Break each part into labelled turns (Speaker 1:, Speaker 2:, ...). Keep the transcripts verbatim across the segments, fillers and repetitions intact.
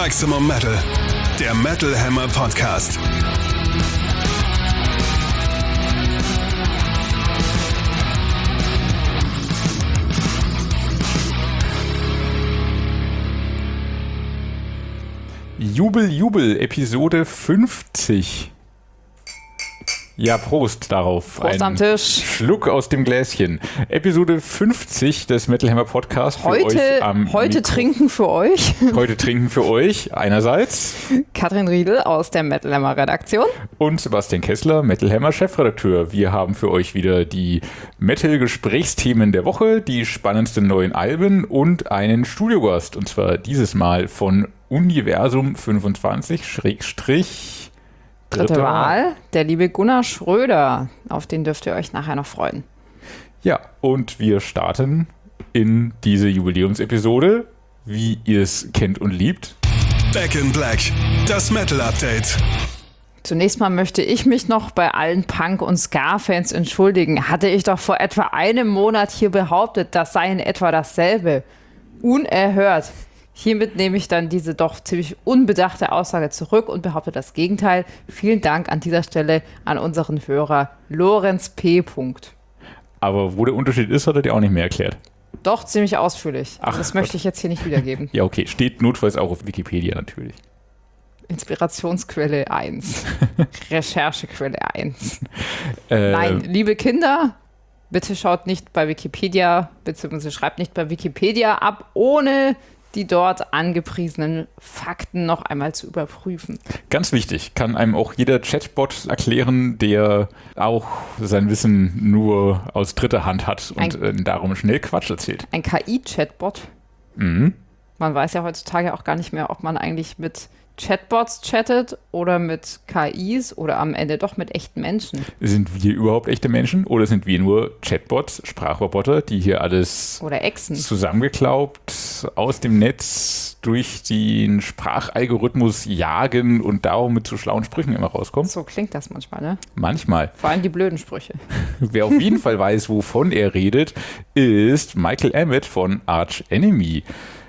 Speaker 1: Maximum Metal, der Metal Hammer Podcast.
Speaker 2: Jubel, Jubel, Episode fünfzig. Ja, Prost darauf.
Speaker 3: Prost am Tisch.
Speaker 2: Schluck aus dem Gläschen. Episode fünfzig des Metal Hammer Podcast. Für
Speaker 3: heute
Speaker 2: euch am
Speaker 3: heute
Speaker 2: Mikro-
Speaker 3: trinken für euch.
Speaker 2: Heute trinken für euch einerseits
Speaker 3: Katrin Riedel aus der Metal Hammer Redaktion.
Speaker 2: und Sebastian Kessler, Metal Hammer Chefredakteur. Wir haben für euch wieder die Metal-Gesprächsthemen der Woche, die spannendsten neuen Alben und einen Studiogast. Und zwar dieses Mal von Universum fünfundzwanzig Schrägstrich
Speaker 3: Dritte Wahl, der liebe Gunnar Schröder. Auf den dürft ihr euch nachher noch freuen.
Speaker 2: Ja, und wir starten in diese Jubiläumsepisode, wie ihr es kennt und liebt.
Speaker 1: Back in Black, das Metal Update.
Speaker 3: Zunächst mal möchte ich mich noch bei allen Punk- und Ska-Fans entschuldigen. Hatte ich doch vor etwa einem Monat hier behauptet, das sei in etwa dasselbe. Unerhört. Hiermit nehme ich dann diese doch ziemlich unbedachte Aussage zurück und behaupte das Gegenteil. Vielen Dank an dieser Stelle an unseren Hörer Lorenz P.
Speaker 2: Aber wo der Unterschied ist, hat er dir auch nicht mehr erklärt.
Speaker 3: Doch ziemlich ausführlich.
Speaker 2: Ach,
Speaker 3: das möchte ich jetzt hier nicht wiedergeben.
Speaker 2: Ja, okay. Steht notfalls auch auf Wikipedia natürlich.
Speaker 3: Inspirationsquelle eins. Recherchequelle eins.
Speaker 2: Äh,
Speaker 3: Nein, liebe Kinder, bitte schaut nicht bei Wikipedia, beziehungsweise schreibt nicht bei Wikipedia ab, ohne die dort angepriesenen Fakten noch einmal zu überprüfen.
Speaker 2: Ganz wichtig, kann einem auch jeder Chatbot erklären, der auch sein Wissen nur aus dritter Hand hat und äh, darum schnell Quatsch erzählt.
Speaker 3: Ein K I-Chatbot.
Speaker 2: Mhm.
Speaker 3: Man weiß ja heutzutage auch gar nicht mehr, ob man eigentlich mit Chatbots chattet oder mit K Is oder am Ende doch mit echten Menschen.
Speaker 2: Sind wir überhaupt echte Menschen oder sind wir nur Chatbots, Sprachroboter, die hier alles
Speaker 3: Oder Echsen.
Speaker 2: zusammengeklaubt aus dem Netz durch den Sprachalgorithmus jagen und darum mit so schlauen Sprüchen immer rauskommen?
Speaker 3: So klingt das manchmal, ne?
Speaker 2: Manchmal.
Speaker 3: Vor allem die blöden Sprüche.
Speaker 2: Wer auf jeden Fall weiß, wovon er redet, ist Michael Emmett von Arch Enemy.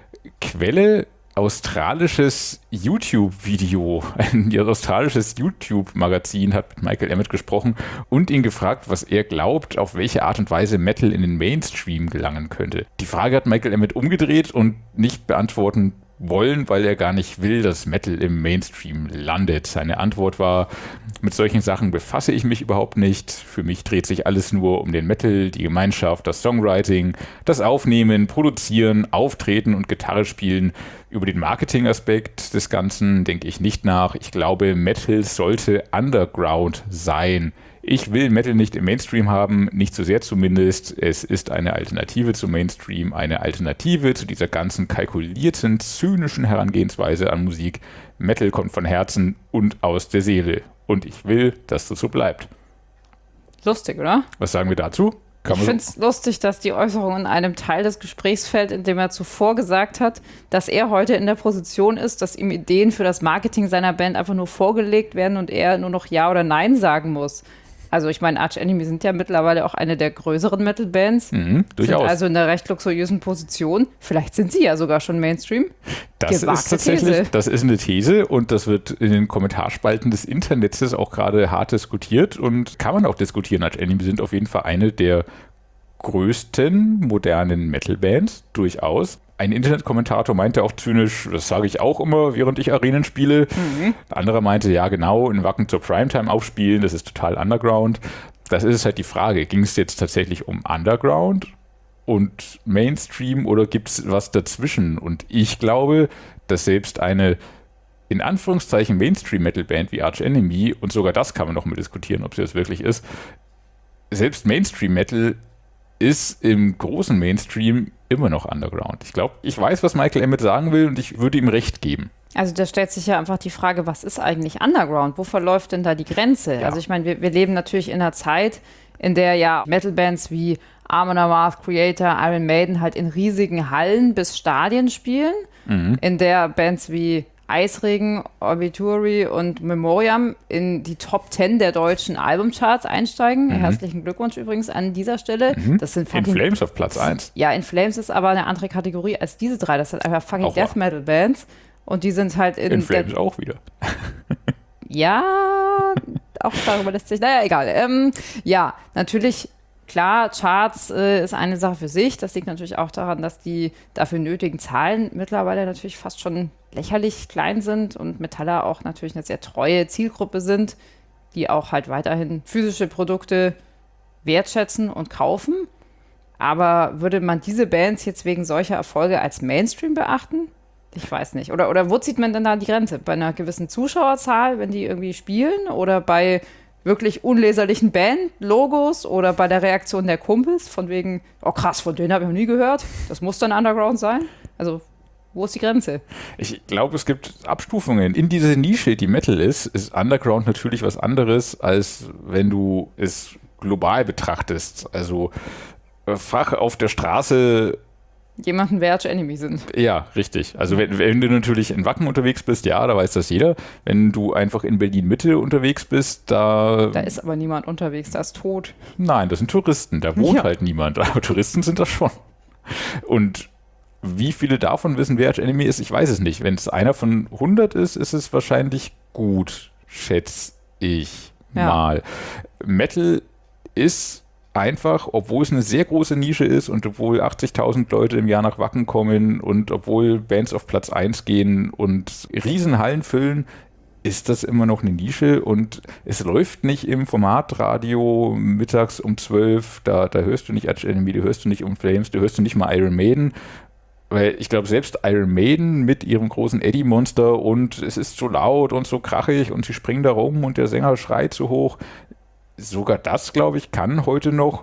Speaker 2: Quelle: australisches YouTube-Video. Ein australisches YouTube-Magazin hat mit Michael Emmett gesprochen und ihn gefragt, was er glaubt, auf welche Art und Weise Metal in den Mainstream gelangen könnte. Die Frage hat Michael Emmett umgedreht und nicht beantworten wollen, weil er gar nicht will, dass Metal im Mainstream landet. Seine Antwort war: Mit solchen Sachen befasse ich mich überhaupt nicht. Für mich dreht sich alles nur um den Metal, die Gemeinschaft, das Songwriting, das Aufnehmen, Produzieren, Auftreten und Gitarre spielen. Über den Marketingaspekt des Ganzen denke ich nicht nach. Ich glaube, Metal sollte Underground sein. Ich will Metal nicht im Mainstream haben, nicht so sehr zumindest. Es ist eine Alternative zum Mainstream, eine Alternative zu dieser ganzen kalkulierten, zynischen Herangehensweise an Musik. Metal kommt von Herzen und aus der Seele. Und ich will, dass das so bleibt.
Speaker 3: Lustig, oder?
Speaker 2: Was sagen wir dazu? Kann
Speaker 3: Ich
Speaker 2: man
Speaker 3: finde es lustig, dass die Äußerung in einem Teil des Gesprächs fällt, in dem er zuvor gesagt hat, dass er heute in der Position ist, dass ihm Ideen für das Marketing seiner Band einfach nur vorgelegt werden und er nur noch Ja oder Nein sagen muss. Also ich meine, Arch Enemy sind ja mittlerweile auch eine der größeren Metal-Bands.
Speaker 2: Mhm, durchaus.
Speaker 3: Sind also in einer recht luxuriösen Position. Vielleicht sind sie ja sogar schon Mainstream.
Speaker 2: Das
Speaker 3: Gewagte
Speaker 2: ist tatsächlich,
Speaker 3: These.
Speaker 2: das ist eine These und das wird in den Kommentarspalten des Internets auch gerade hart diskutiert und kann man auch diskutieren. Arch Enemy sind auf jeden Fall eine der größten modernen Metal-Bands, durchaus. Ein Internetkommentator meinte auch zynisch, das sage ich auch immer, während ich Arenen spiele. Mhm. Ein anderer meinte, ja genau, in Wacken zur Primetime aufspielen, das ist total Underground. Das ist halt die Frage, ging es jetzt tatsächlich um Underground und Mainstream oder gibt es was dazwischen? Und ich glaube, dass selbst eine in Anführungszeichen Mainstream-Metal-Band wie Arch Enemy, und sogar das kann man noch mal diskutieren, ob sie das wirklich ist, selbst Mainstream-Metal ist im großen Mainstream immer noch Underground. Ich glaube, ich weiß, was Michael Emmett sagen will und ich würde ihm recht geben.
Speaker 3: Also da stellt sich ja einfach die Frage, was ist eigentlich Underground? Wo verläuft denn da die Grenze?
Speaker 2: Ja.
Speaker 3: Also ich meine, wir, wir leben natürlich in einer Zeit, in der ja Metal-Bands wie Amon Amarth, Creator, Iron Maiden halt in riesigen Hallen bis Stadien spielen, mhm. in der Bands wie Eisregen, Obituary und Memoriam in die Top zehn der deutschen Albumcharts einsteigen. Mhm. Herzlichen Glückwunsch übrigens an dieser Stelle.
Speaker 2: Mhm.
Speaker 3: Das sind
Speaker 2: In Flames auf Platz eins.
Speaker 3: Ja, In Flames ist aber eine andere Kategorie als diese drei. Das sind einfach fucking
Speaker 2: Auch
Speaker 3: Death Metal Bands. Und die sind halt in...
Speaker 2: In Flames
Speaker 3: der,
Speaker 2: auch wieder.
Speaker 3: Ja, auch darüber lässt sich... Naja, egal. Ähm, ja, natürlich... Klar, Charts äh, ist eine Sache für sich. Das liegt natürlich auch daran, dass die dafür nötigen Zahlen mittlerweile natürlich fast schon lächerlich klein sind und Metaller auch natürlich eine sehr treue Zielgruppe sind, die auch halt weiterhin physische Produkte wertschätzen und kaufen. Aber würde man diese Bands jetzt wegen solcher Erfolge als Mainstream beachten? Ich weiß nicht. Oder, oder wo zieht man denn da die Grenze? Bei einer gewissen Zuschauerzahl, wenn die irgendwie spielen? Oder bei wirklich unleserlichen Band-Logos oder bei der Reaktion der Kumpels von wegen, oh krass, von denen habe ich noch nie gehört, das muss dann Underground sein? Also, wo ist die Grenze?
Speaker 2: Ich glaube, es gibt Abstufungen. In dieser Nische, die Metal ist, ist Underground natürlich was anderes, als wenn du es global betrachtest. Also, Fach auf der Straße...
Speaker 3: Jemanden wer Arch Enemy sind.
Speaker 2: Ja, richtig. Also wenn, wenn du natürlich in Wacken unterwegs bist, ja, da weiß das jeder. Wenn du einfach in Berlin-Mitte unterwegs bist, da...
Speaker 3: Da ist aber niemand unterwegs, da ist tot.
Speaker 2: Nein, das sind Touristen, da wohnt
Speaker 3: Ja.
Speaker 2: halt niemand. Aber Touristen sind das schon. Und wie viele davon wissen, wer Arch Enemy ist, ich weiß es nicht. Wenn es einer von hundert ist, ist es wahrscheinlich gut, schätze ich
Speaker 3: Ja.
Speaker 2: mal. Metal ist... einfach, obwohl es eine sehr große Nische ist und obwohl achtzigtausend Leute im Jahr nach Wacken kommen und obwohl Bands auf Platz eins gehen und Riesenhallen füllen, ist das immer noch eine Nische und es läuft nicht im Formatradio mittags um zwölf, da, da hörst du nicht Arch Enemy, da hörst du nicht Um Flames, da hörst du nicht mal Iron Maiden, weil ich glaube, selbst Iron Maiden mit ihrem großen Eddie-Monster und es ist so laut und so krachig und sie springen da rum und der Sänger schreit so hoch, sogar das, glaube ich, kann heute noch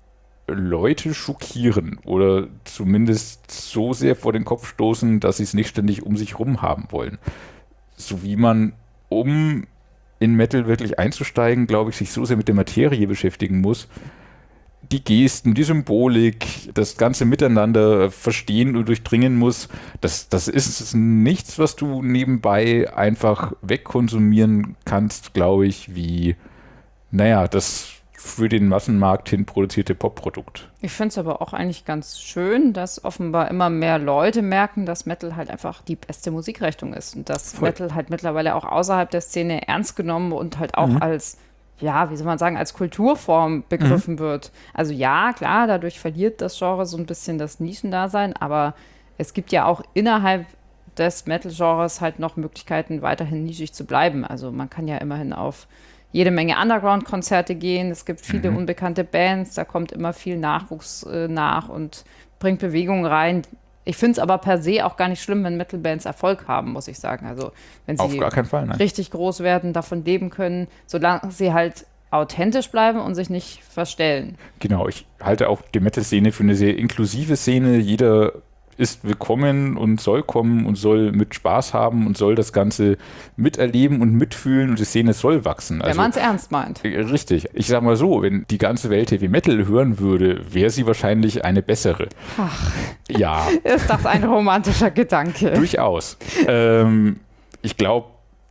Speaker 2: Leute schockieren oder zumindest so sehr vor den Kopf stoßen, dass sie es nicht ständig um sich rum haben wollen. So wie man, um in Metal wirklich einzusteigen, glaube ich, sich so sehr mit der Materie beschäftigen muss, die Gesten, die Symbolik, das ganze Miteinander verstehen und durchdringen muss, das, das ist nichts, was du nebenbei einfach wegkonsumieren kannst, glaube ich, wie naja, das für den Massenmarkt hin produzierte Popprodukt.
Speaker 3: Ich finde es aber auch eigentlich ganz schön, dass offenbar immer mehr Leute merken, dass Metal halt einfach die beste Musikrichtung ist und dass
Speaker 2: Voll.
Speaker 3: Metal halt mittlerweile auch außerhalb der Szene ernst genommen und halt auch
Speaker 2: Mhm.
Speaker 3: als, ja, wie soll man sagen, als Kulturform begriffen wird. Also ja, klar, dadurch verliert das Genre so ein bisschen das Nischendasein, aber es gibt ja auch innerhalb des Metal-Genres halt noch Möglichkeiten, weiterhin nischig zu bleiben. Also man kann ja immerhin auf jede Menge Underground-Konzerte gehen. Es gibt viele
Speaker 2: Mhm.
Speaker 3: unbekannte Bands, da kommt immer viel Nachwuchs äh, nach und bringt Bewegung rein. Ich finde es aber per se auch gar nicht schlimm, wenn Metal-Bands Erfolg haben, muss ich sagen. Also wenn
Speaker 2: Auf
Speaker 3: sie
Speaker 2: gar keinen Fall, nein.
Speaker 3: richtig groß werden, davon leben können, solange sie halt authentisch bleiben und sich nicht verstellen.
Speaker 2: Genau, ich halte auch die Metal-Szene für eine sehr inklusive Szene. Jeder ist willkommen und soll kommen und soll mit Spaß haben und soll das Ganze miterleben und mitfühlen und die Szene soll wachsen.
Speaker 3: Wenn man es ernst meint.
Speaker 2: äh, Richtig. Ich sag mal so, wenn die ganze Welt Heavy Metal hören würde, wäre sie wahrscheinlich eine bessere.
Speaker 3: Ach,
Speaker 2: Ja,
Speaker 3: ist das ein romantischer Gedanke?
Speaker 2: durchaus. Ähm, ich glaube,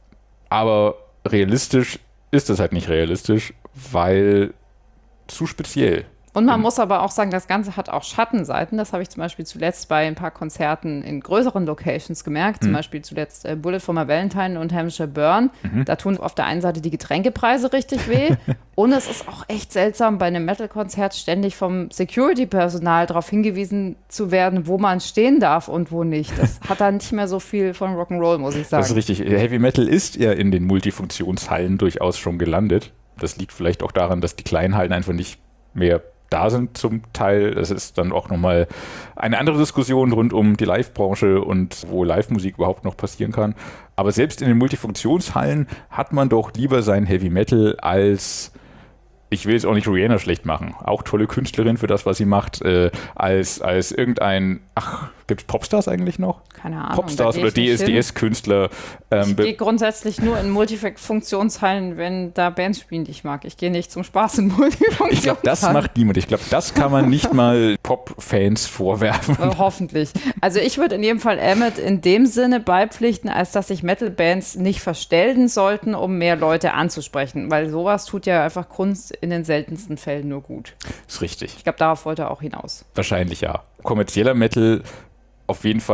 Speaker 2: aber realistisch ist das halt nicht realistisch, weil zu speziell.
Speaker 3: Und man muss aber auch sagen, das Ganze hat auch Schattenseiten. Das habe ich zum Beispiel zuletzt bei ein paar Konzerten in größeren Locations gemerkt. Zum
Speaker 2: Mhm.
Speaker 3: Beispiel zuletzt äh, Bullet for My Valentine und Hampshire Burn.
Speaker 2: Mhm.
Speaker 3: Da tun auf der einen Seite die Getränkepreise richtig weh. Und es ist auch echt seltsam, bei einem Metal-Konzert ständig vom Security-Personal darauf hingewiesen zu werden, wo man stehen darf und wo nicht. Das hat dann nicht mehr so viel von Rock'n'Roll, muss ich sagen.
Speaker 2: Das ist richtig. Heavy Metal ist ja in den Multifunktionshallen durchaus schon gelandet. Das liegt vielleicht auch daran, dass die kleinen Hallen einfach nicht mehr da sind zum Teil. Das ist dann auch nochmal eine andere Diskussion rund um die Live-Branche und wo Live-Musik überhaupt noch passieren kann. Aber selbst in den Multifunktionshallen hat man doch lieber sein Heavy Metal als, ich will jetzt auch nicht Rihanna schlecht machen, auch tolle Künstlerin für das, was sie macht, äh, als, als irgendein, ach, gibt es Popstars eigentlich noch?
Speaker 3: Keine Ahnung.
Speaker 2: Popstars
Speaker 3: da geh
Speaker 2: oder
Speaker 3: ich nicht hin.
Speaker 2: D S D-S-Künstler. Ähm,
Speaker 3: Ich gehe grundsätzlich nur in Multifunktionshallen, wenn da Bands spielen, die ich mag. Ich gehe nicht zum Spaß in Multifunktionshallen.
Speaker 2: Ich glaube, das macht niemand. Ich glaube, das kann man nicht mal Pop-Fans vorwerfen.
Speaker 3: Äh, Hoffentlich. Also ich würde in jedem Fall Emmet in dem Sinne beipflichten, als dass sich Metal-Bands nicht verstellen sollten, um mehr Leute anzusprechen. Weil sowas tut ja einfach Kunst in den seltensten Fällen nur gut.
Speaker 2: Ist richtig.
Speaker 3: Ich glaube, darauf wollte er auch hinaus.
Speaker 2: Wahrscheinlich ja. Kommerzieller Metal auf jeden Fall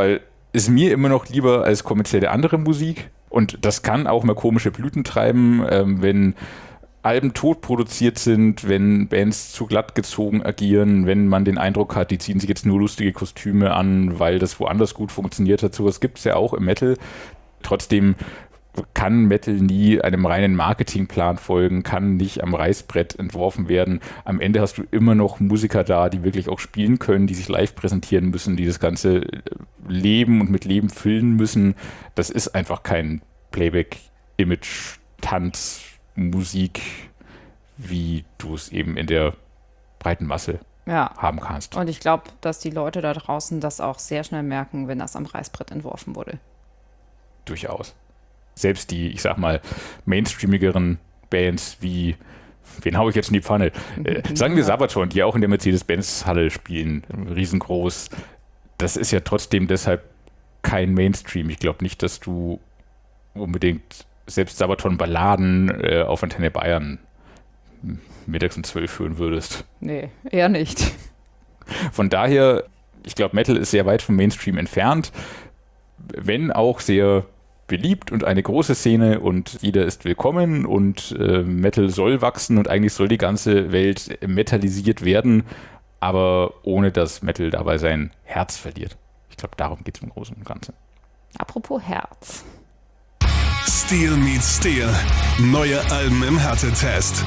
Speaker 2: ist mir immer noch lieber als kommerzielle andere Musik. Und das kann auch mal komische Blüten treiben, ähm, wenn Alben tot produziert sind, wenn Bands zu glatt gezogen agieren, wenn man den Eindruck hat, die ziehen sich jetzt nur lustige Kostüme an, weil das woanders gut funktioniert hat. Sowas gibt es ja auch im Metal. Trotzdem kann Metal nie einem reinen Marketingplan folgen, kann nicht am Reißbrett entworfen werden. Am Ende hast du immer noch Musiker da, die wirklich auch spielen können, die sich live präsentieren müssen, die das Ganze leben und mit Leben füllen müssen. Das ist einfach kein Playback-Image, Tanz, Musik, wie du es eben in der breiten Masse
Speaker 3: ja.
Speaker 2: haben kannst.
Speaker 3: Und ich glaube, dass die Leute da draußen das auch sehr schnell merken, wenn das am Reißbrett entworfen wurde.
Speaker 2: Durchaus. Selbst die, ich sag mal, mainstreamigeren Bands wie, wen hau ich jetzt in die Pfanne? Äh, sagen wir Sabaton, die auch in der Mercedes-Benz-Halle spielen, riesengroß. Das ist ja trotzdem deshalb kein Mainstream. Ich glaube nicht, dass du unbedingt selbst Sabaton-Balladen äh, auf Antenne Bayern mittags um zwölf hören würdest.
Speaker 3: Nee, eher nicht.
Speaker 2: Von daher, ich glaube, Metal ist sehr weit vom Mainstream entfernt, wenn auch sehr beliebt und eine große Szene und jeder ist willkommen und äh, Metal soll wachsen und eigentlich soll die ganze Welt metalisiert werden, aber ohne dass Metal dabei sein Herz verliert. Ich glaube, darum geht es im Großen und Ganzen.
Speaker 3: Apropos Herz.
Speaker 1: Steel meets Steel. Neue Alben im Härtetest.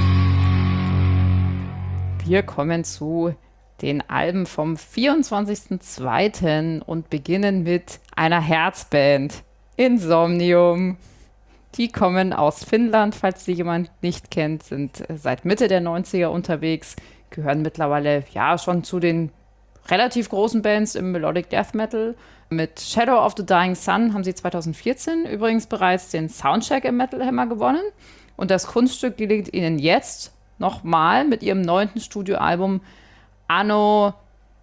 Speaker 3: Wir kommen zu den Alben vom vierundzwanzigsten zweiten und beginnen mit einer Herzband. Insomnium. Die kommen aus Finnland, falls sie jemand nicht kennt, sind seit Mitte der neunziger unterwegs, gehören mittlerweile ja schon zu den relativ großen Bands im Melodic Death Metal. Mit Shadow of the Dying Sun haben sie zweitausendvierzehn übrigens bereits den Soundcheck im Metal Hammer gewonnen. Und das Kunststück gelingt ihnen jetzt nochmal mit ihrem neunten Studioalbum Anno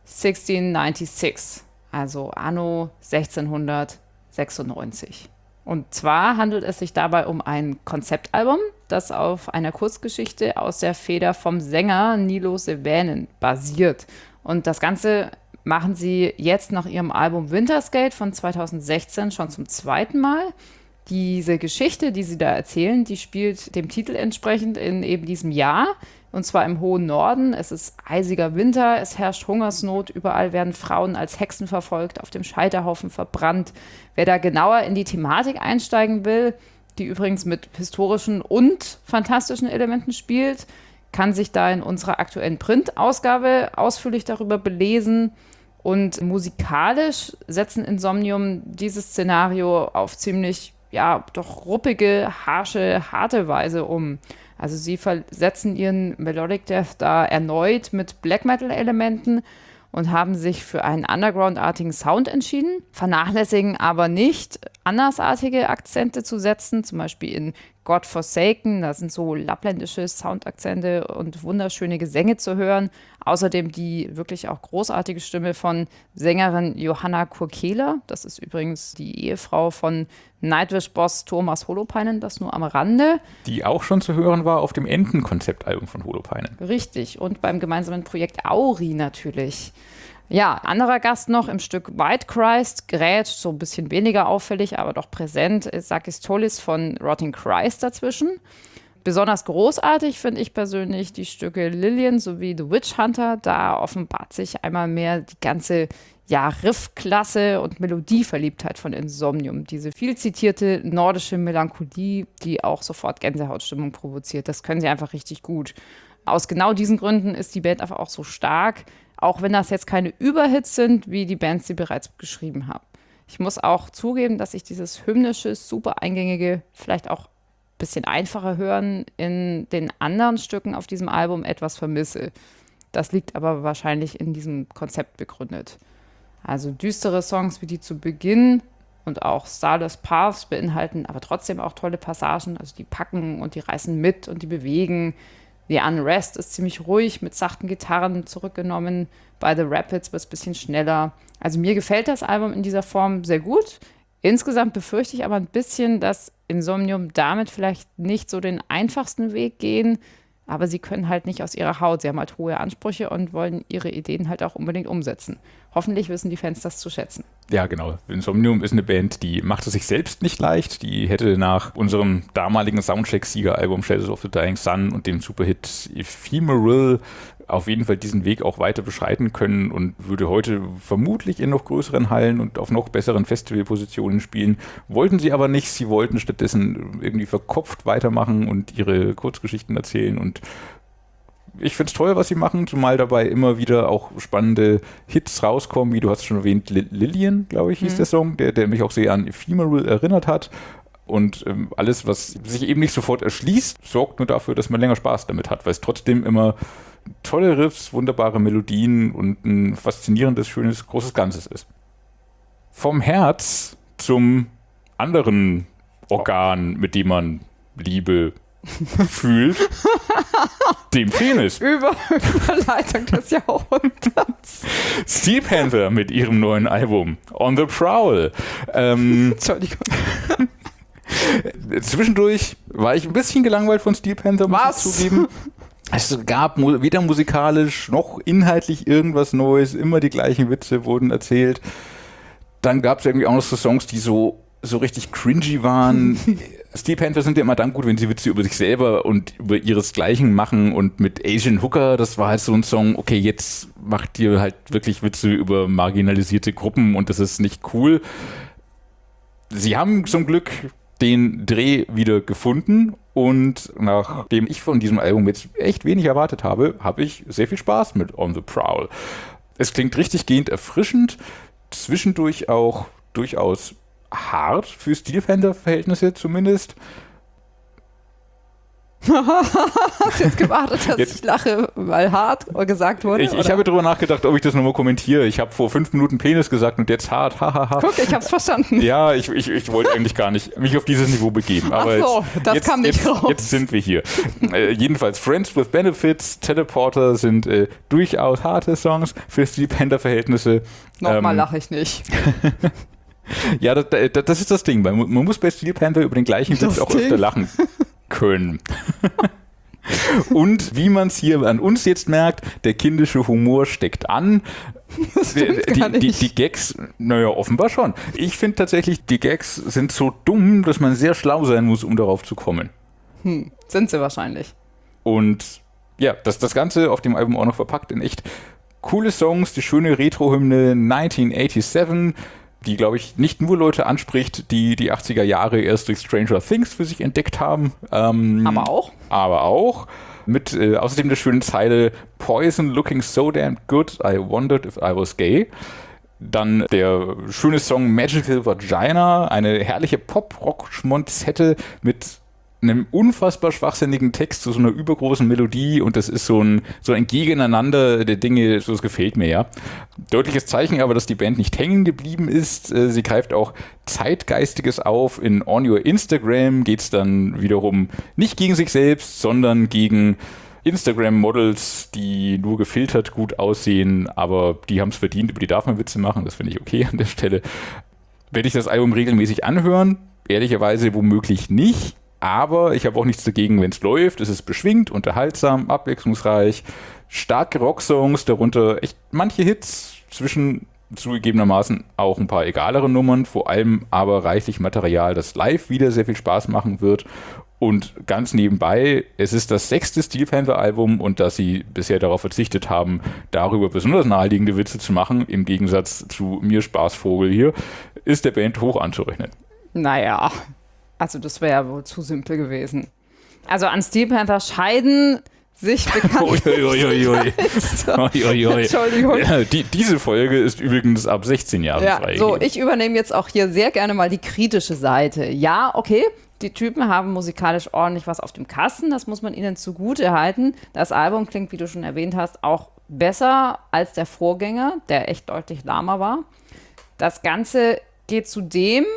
Speaker 3: sechzehnhundertsechsundneunzig, also Anno sechzehnhundertsechsundneunzig. Und zwar handelt es sich dabei um ein Konzeptalbum, das auf einer Kurzgeschichte aus der Feder vom Sänger Nilo Sevänen basiert. Und das Ganze machen sie jetzt nach ihrem Album Winterskate von zweitausendsechzehn schon zum zweiten Mal. Diese Geschichte, die sie da erzählen, die spielt dem Titel entsprechend in eben diesem Jahr. Und zwar im hohen Norden. Es ist eisiger Winter, es herrscht Hungersnot, überall werden Frauen als Hexen verfolgt, auf dem Scheiterhaufen verbrannt. Wer da genauer in die Thematik einsteigen will, die übrigens mit historischen und fantastischen Elementen spielt, kann sich da in unserer aktuellen Print-Ausgabe ausführlich darüber belesen. Und musikalisch setzen Insomnium dieses Szenario auf ziemlich, ja, doch ruppige, harsche, harte Weise um. Also sie versetzen ihren Melodic Death da erneut mit Black Metal-Elementen und haben sich für einen Underground-artigen Sound entschieden, vernachlässigen aber nicht, andersartige Akzente zu setzen, zum Beispiel in God Forsaken, da sind so lappländische Soundakzente und wunderschöne Gesänge zu hören. Außerdem die wirklich auch großartige Stimme von Sängerin Johanna Kurkela, das ist übrigens die Ehefrau von Nightwish-Boss Thomas Holopainen, das nur am Rande.
Speaker 2: Die auch schon zu hören war auf dem Enten-Konzeptalbum von Holopainen.
Speaker 3: Richtig, und beim gemeinsamen Projekt Auri natürlich. Ja, anderer Gast noch im Stück White Christ, grätscht, so ein bisschen weniger auffällig, aber doch präsent, ist Sakis Tolis von Rotting Christ dazwischen. Besonders großartig finde ich persönlich die Stücke Lillian sowie The Witch Hunter. Da offenbart sich einmal mehr die ganze ja, Riffklasse und Melodieverliebtheit von Insomnium. Diese viel zitierte nordische Melancholie, die auch sofort Gänsehautstimmung provoziert. Das können sie einfach richtig gut. Aus genau diesen Gründen ist die Band einfach auch so stark, auch wenn das jetzt keine Überhits sind, wie die Bands sie bereits geschrieben haben. Ich muss auch zugeben, dass ich dieses hymnische, super eingängige, vielleicht auch ein bisschen einfacher hören in den anderen Stücken auf diesem Album etwas vermisse. Das liegt aber wahrscheinlich in diesem Konzept begründet. Also düstere Songs wie die zu Beginn und auch Starless Paths beinhalten aber trotzdem auch tolle Passagen. Also die packen und die reißen mit und die bewegen. The Unrest ist ziemlich ruhig mit sachten Gitarren zurückgenommen. Bei The Rapids wird es ein bisschen schneller. Also mir gefällt das Album in dieser Form sehr gut. Insgesamt befürchte ich aber ein bisschen, dass Insomnium damit vielleicht nicht so den einfachsten Weg gehen. aber sie können halt nicht aus ihrer Haut. Sie haben halt hohe Ansprüche und wollen ihre Ideen halt auch unbedingt umsetzen. Hoffentlich wissen die Fans das zu schätzen.
Speaker 2: Ja, genau. Insomnium ist eine Band, die macht es sich selbst nicht leicht. Die hätte nach unserem damaligen Soundcheck-Siegeralbum Shadows of the Dying Sun und dem Superhit Ephemeral auf jeden Fall diesen Weg auch weiter beschreiten können und würde heute vermutlich in noch größeren Hallen und auf noch besseren Festivalpositionen spielen. Wollten sie aber nicht. Sie wollten stattdessen irgendwie verkopft weitermachen und ihre Kurzgeschichten erzählen. Und ich finde es toll, was sie machen, zumal dabei immer wieder auch spannende Hits rauskommen, wie du hast schon erwähnt, Lillian, glaube ich, hieß mhm. der Song, der, der mich auch sehr an Ephemeral erinnert hat. Und ähm, alles, was sich eben nicht sofort erschließt, sorgt nur dafür, dass man länger Spaß damit hat, weil es trotzdem immer tolle Riffs, wunderbare Melodien und ein faszinierendes, schönes, großes Ganzes ist. Vom Herz zum anderen Organ, mit dem man Liebe fühlt, dem Penis.
Speaker 3: Über Überleitung des Jahrhunderts.
Speaker 2: Steel Panther mit ihrem neuen Album On the Prowl. Ähm,
Speaker 3: Entschuldigung.
Speaker 2: Zwischendurch war ich ein bisschen gelangweilt von Steel Panther, muss
Speaker 3: Was?
Speaker 2: ich zugeben. Es gab weder musikalisch noch inhaltlich irgendwas Neues, immer die gleichen Witze wurden erzählt. Dann gab es irgendwie auch noch so Songs, die so, so richtig cringy waren. Steel Panther sind ja immer dann gut, wenn sie Witze über sich selber und über ihresgleichen machen, und mit Asian Hooker, das war halt so ein Song, okay, jetzt macht ihr halt wirklich Witze über marginalisierte Gruppen und das ist nicht cool. Sie haben zum Glück den Dreh wieder gefunden, und nachdem ich von diesem Album jetzt echt wenig erwartet habe, habe ich sehr viel Spaß mit On the Prowl. Es klingt richtig gehend erfrischend, zwischendurch auch durchaus hart für Steel Panther-Verhältnisse zumindest.
Speaker 3: Hast jetzt gewartet, dass jetzt. ich lache, weil hart gesagt wurde?
Speaker 2: Ich, ich habe darüber nachgedacht, ob ich das nochmal kommentiere. Ich habe vor fünf Minuten Penis gesagt und jetzt hart. Hahaha.
Speaker 3: Guck, ich habe es verstanden.
Speaker 2: Ja, ich, ich, ich wollte eigentlich gar nicht mich auf dieses Niveau begeben. Aber
Speaker 3: Ach so,
Speaker 2: jetzt,
Speaker 3: das
Speaker 2: jetzt,
Speaker 3: kam nicht
Speaker 2: jetzt,
Speaker 3: raus.
Speaker 2: Jetzt sind wir hier. äh, jedenfalls Friends with Benefits, Teleporter sind äh, durchaus harte Songs für Steel Panther-Verhältnisse.
Speaker 3: Nochmal
Speaker 2: ähm,
Speaker 3: lache ich nicht.
Speaker 2: Ja, das, das, das ist das Ding. Man, man muss bei Steel Panther über den gleichen Witz auch Ding. öfter lachen können. Und wie man es hier an uns jetzt merkt, der kindische Humor steckt an. Die, die, die, die Gags, naja, offenbar schon. Ich finde tatsächlich, die Gags sind so dumm, dass man sehr schlau sein muss, um darauf zu kommen.
Speaker 3: Hm, sind sie wahrscheinlich.
Speaker 2: Und ja, das, das Ganze auf dem Album auch noch verpackt in echt coole Songs, die schöne Retro-Hymne neunzehnhundertneunundachtzig, die, glaube ich, nicht nur Leute anspricht, die die achtziger Jahre erst durch Stranger Things für sich entdeckt haben. Ähm,
Speaker 3: aber auch.
Speaker 2: Aber auch. Mit äh, außerdem der schönen Zeile Poison looking so damn good, I wondered if I was gay. Dann der schöne Song Magical Vagina, eine herrliche Pop-Rock-Schmonzette mit einem unfassbar schwachsinnigen Text zu so einer übergroßen Melodie, und das ist so ein, so ein Gegeneinander der Dinge, so das gefällt mir, ja. Deutliches Zeichen aber, dass die Band nicht hängen geblieben ist. Sie greift auch Zeitgeistiges auf. In On Your Instagram geht es dann wiederum nicht gegen sich selbst, sondern gegen Instagram-Models, die nur gefiltert gut aussehen, aber die haben es verdient, über die darf man Witze machen, das finde ich okay an der Stelle. Werde ich das Album regelmäßig anhören? Ehrlicherweise womöglich nicht. Aber ich habe auch nichts dagegen, wenn es läuft. Es ist beschwingt, unterhaltsam, abwechslungsreich, starke Rocksongs, darunter echt manche Hits, zwischen zugegebenermaßen auch ein paar egalere Nummern, vor allem aber reichlich Material, das live wieder sehr viel Spaß machen wird. Und ganz nebenbei, es ist das sechste Steel Panther-Album, und dass sie bisher darauf verzichtet haben, darüber besonders naheliegende Witze zu machen, im Gegensatz zu mir Spaßvogel hier, ist der Band hoch anzurechnen.
Speaker 3: Naja, also das wäre ja wohl zu simpel gewesen. Also an Steel Panther scheiden sich bekannt.
Speaker 2: Uiuiuiui. Uiuiui.
Speaker 3: Entschuldigung.
Speaker 2: Ja, die, diese Folge ist übrigens ab sechzehn Jahren
Speaker 3: ja,
Speaker 2: freigegeben.
Speaker 3: So, ich übernehme jetzt auch hier sehr gerne mal die kritische Seite. Ja, okay, die Typen haben musikalisch ordentlich was auf dem Kasten, das muss man ihnen zugute halten. Das Album klingt, wie du schon erwähnt hast, auch besser als der Vorgänger, der echt deutlich lahmer war. Das Ganze geht zudem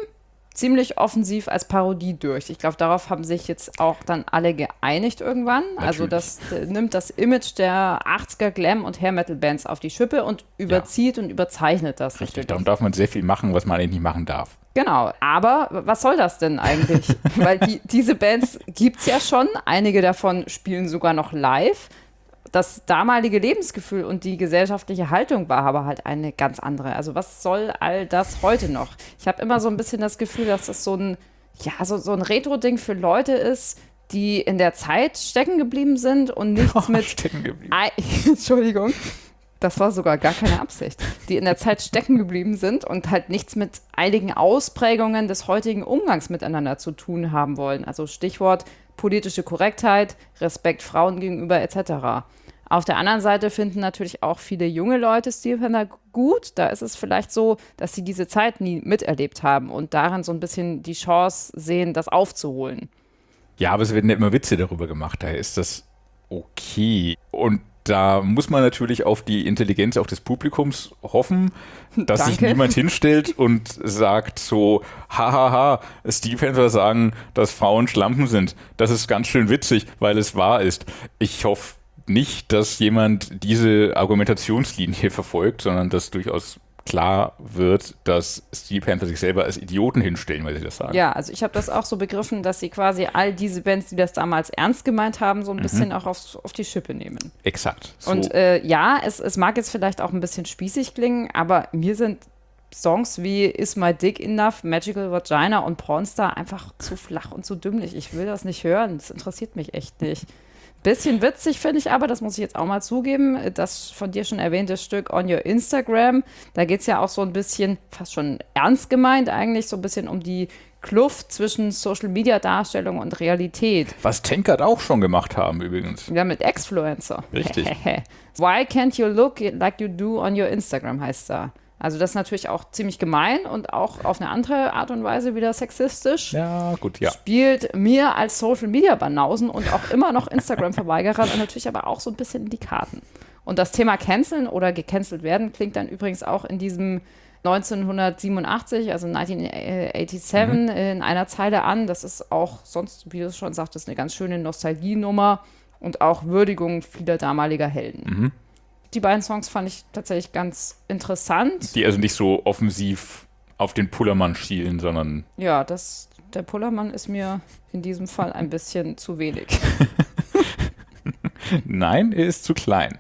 Speaker 3: ziemlich offensiv als Parodie durch. Ich glaube, darauf haben sich jetzt auch dann alle geeinigt irgendwann. Natürlich. Also das äh, nimmt das Image der achtziger Glam- und Hair-Metal-Bands auf die Schippe und überzieht ja. und überzeichnet das.
Speaker 2: Richtig, darum darf man sehr viel machen, was man eigentlich nicht machen darf.
Speaker 3: Genau, aber was soll das denn eigentlich? Weil die, diese Bands gibt es ja schon, einige davon spielen sogar noch live. Das damalige Lebensgefühl und die gesellschaftliche Haltung war aber halt eine ganz andere. Also was soll all das heute noch? Ich habe immer so ein bisschen das Gefühl, dass das so ein, ja, so, so ein Retro-Ding für Leute ist, die in der Zeit stecken geblieben sind und nichts
Speaker 2: oh,
Speaker 3: mit...
Speaker 2: Stecken geblieben.
Speaker 3: I- Entschuldigung. Das war sogar gar keine Absicht. Die in der Zeit stecken geblieben sind und halt nichts mit einigen Ausprägungen des heutigen Umgangs miteinander zu tun haben wollen. Also Stichwort politische Korrektheit, Respekt Frauen gegenüber et cetera. Auf der anderen Seite finden natürlich auch viele junge Leute Steel Panther gut. Da ist es vielleicht so, dass sie diese Zeit nie miterlebt haben und darin so ein bisschen die Chance sehen, das aufzuholen.
Speaker 2: Ja, aber es werden ja immer Witze darüber gemacht. Daher ist das okay. Und da muss man natürlich auf die Intelligenz auch des Publikums hoffen, dass
Speaker 3: Danke.
Speaker 2: sich niemand hinstellt und sagt so, hahaha, Steel Panther sagen, dass Frauen Schlampen sind. Das ist ganz schön witzig, weil es wahr ist. Ich hoffe nicht, dass jemand diese Argumentationslinie verfolgt, sondern dass durchaus klar wird, dass Steel Panther sich selber als Idioten hinstellen, weil sie das sagen.
Speaker 3: Ja, also ich habe das auch so begriffen, dass sie quasi all diese Bands, die das damals ernst gemeint haben, so ein mhm. bisschen auch auf, auf die Schippe nehmen.
Speaker 2: Exakt. So.
Speaker 3: Und äh, ja, es, es mag jetzt vielleicht auch ein bisschen spießig klingen, aber mir sind Songs wie Is My Dick Enough, Magical Vagina und Pornstar einfach zu flach und zu dümmlich. Ich will das nicht hören, das interessiert mich echt nicht. Bisschen witzig finde ich aber, das muss ich jetzt auch mal zugeben, das von dir schon erwähnte Stück On Your Instagram, da geht es ja auch so ein bisschen, fast schon ernst gemeint eigentlich, so ein bisschen um die Kluft zwischen Social-Media-Darstellung und Realität.
Speaker 2: Was Tankard auch schon gemacht haben übrigens.
Speaker 3: Ja, mit Exfluencer.
Speaker 2: Richtig.
Speaker 3: Why can't you look like you do on your Instagram heißt da. Also das ist natürlich auch ziemlich gemein und auch auf eine andere Art und Weise wieder sexistisch.
Speaker 2: Ja, gut, ja.
Speaker 3: Spielt mir als Social-Media-Banausen und auch immer noch Instagram-Verweigerer natürlich aber auch so ein bisschen in die Karten. Und das Thema Canceln oder gecancelt werden klingt dann übrigens auch in diesem neunzehnhundertsiebenundachtzig, also neunzehnhundertsiebenundachtzig, mhm. in einer Zeile an. Das ist auch sonst, wie du schon sagtest, eine ganz schöne Nostalgienummer und auch Würdigung vieler damaliger Helden.
Speaker 2: Mhm.
Speaker 3: Die beiden Songs fand ich tatsächlich ganz interessant.
Speaker 2: Die also nicht so offensiv auf den Pullermann schielen, sondern...
Speaker 3: Ja, das, der Pullermann ist mir in diesem Fall ein bisschen zu wenig.
Speaker 2: Nein, er ist zu klein.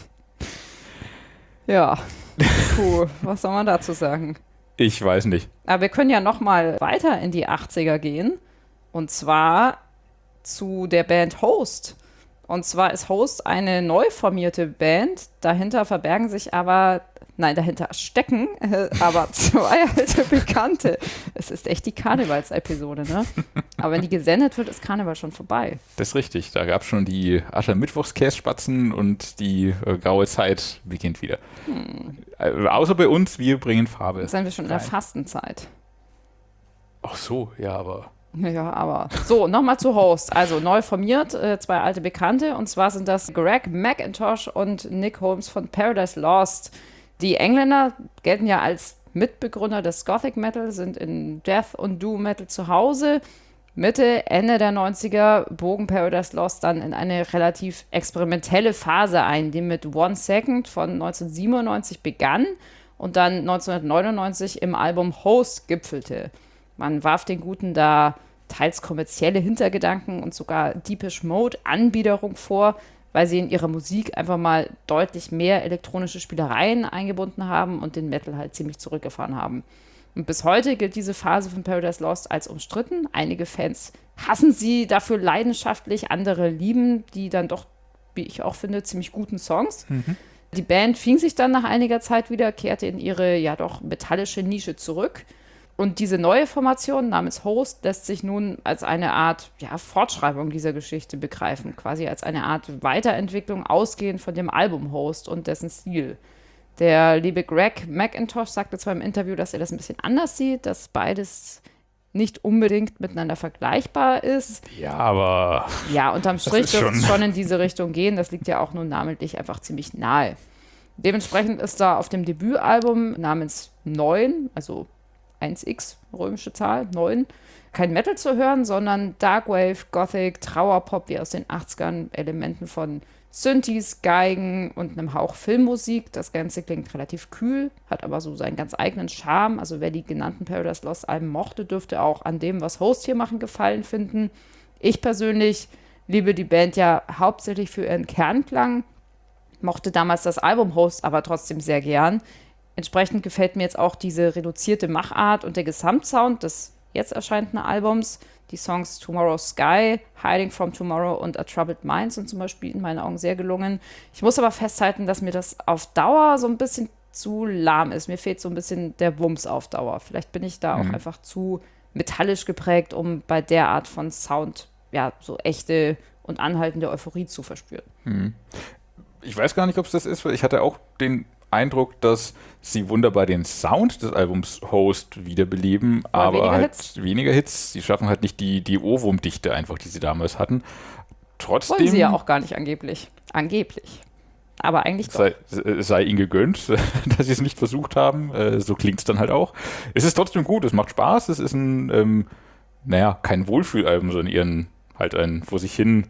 Speaker 3: Ja, puh, was soll man dazu sagen?
Speaker 2: Ich weiß nicht.
Speaker 3: Aber wir können ja noch mal weiter in die achtziger gehen. Und zwar zu der Band Host. Und zwar ist Host eine neu formierte Band. Dahinter verbergen sich aber, nein, dahinter stecken äh, aber zwei alte Bekannte. Es ist echt die Karnevals-Episode, ne? Aber wenn die gesendet wird, ist Karneval schon vorbei.
Speaker 2: Das ist richtig. Da gab es schon die Aschermittwochskässpatzen und die äh, graue Zeit beginnt wieder. Hm. Äh, außer bei uns, wir bringen Farbe.
Speaker 3: Jetzt sind wir schon
Speaker 2: rein.
Speaker 3: In der Fastenzeit.
Speaker 2: Ach so, ja, aber...
Speaker 3: Ja, aber so, nochmal zu Host. Also neu formiert, äh, zwei alte Bekannte. Und zwar sind das Greg McIntosh und Nick Holmes von Paradise Lost. Die Engländer gelten ja als Mitbegründer des Gothic Metal, sind in Death und Doom Metal zu Hause. Mitte, Ende der neunziger bogen Paradise Lost dann in eine relativ experimentelle Phase ein, die mit One Second von neunzehnhundertsiebenundneunzig begann und dann neunzehnhundertneunundneunzig im Album Host gipfelte. Man warf den Guten da teils kommerzielle Hintergedanken und sogar Depeche Mode Anbiederung vor, weil sie in ihrer Musik einfach mal deutlich mehr elektronische Spielereien eingebunden haben und den Metal halt ziemlich zurückgefahren haben. Und bis heute gilt diese Phase von Paradise Lost als umstritten. Einige Fans hassen sie dafür leidenschaftlich, andere lieben die dann doch, wie ich auch finde, ziemlich guten Songs. Mhm. Die Band fing sich dann nach einiger Zeit wieder, kehrte in ihre ja doch metallische Nische zurück. Und diese neue Formation namens Host lässt sich nun als eine Art ja, Fortschreibung dieser Geschichte begreifen, quasi als eine Art Weiterentwicklung ausgehend von dem Album Host und dessen Stil. Der liebe Greg McIntosh sagte zwar im Interview, dass er das ein bisschen anders sieht, dass beides nicht unbedingt miteinander vergleichbar ist.
Speaker 2: Ja, aber...
Speaker 3: Ja, unterm Strich wird es
Speaker 2: schon...
Speaker 3: schon in diese Richtung gehen. Das liegt ja auch nun namentlich einfach ziemlich nahe. Dementsprechend ist da auf dem Debütalbum namens Neun, also eins x, römische Zahl, neun. Kein Metal zu hören, sondern Darkwave, Gothic, Trauerpop wie aus den achtzigern, Elementen von Synthes, Geigen und einem Hauch Filmmusik. Das Ganze klingt relativ kühl, hat aber so seinen ganz eigenen Charme. Also wer die genannten Paradise Lost Alben mochte, dürfte auch an dem, was Host hier machen, Gefallen finden. Ich persönlich liebe die Band ja hauptsächlich für ihren Kernklang, mochte damals das Album Host aber trotzdem sehr gern. Entsprechend gefällt mir jetzt auch diese reduzierte Machart und der Gesamtsound des jetzt erscheinenden Albums. Die Songs Tomorrow's Sky, Hiding from Tomorrow und A Troubled Mind sind zum Beispiel in meinen Augen sehr gelungen. Ich muss aber festhalten, dass mir das auf Dauer so ein bisschen zu lahm ist. Mir fehlt so ein bisschen der Wumms auf Dauer. Vielleicht bin ich da mhm. auch einfach zu metallisch geprägt, um bei der Art von Sound ja so echte und anhaltende Euphorie zu verspüren.
Speaker 2: Mhm. Ich weiß gar nicht, ob es das ist, weil ich hatte auch den Eindruck, dass sie wunderbar den Sound des Albums Host wiederbeleben, aber, aber weniger halt Hits. weniger Hits. Sie schaffen halt nicht die, die Ohrwurmdichte einfach, die sie damals hatten. Trotzdem.
Speaker 3: Wollen sie ja auch gar nicht angeblich. Angeblich. Aber eigentlich doch.
Speaker 2: Sei, es sei ihnen gegönnt, dass sie es nicht versucht haben. So klingt es dann halt auch. Es ist trotzdem gut, es macht Spaß. Es ist ein, ähm, naja, kein Wohlfühlalbum, sondern ihren halt ein vor sich hin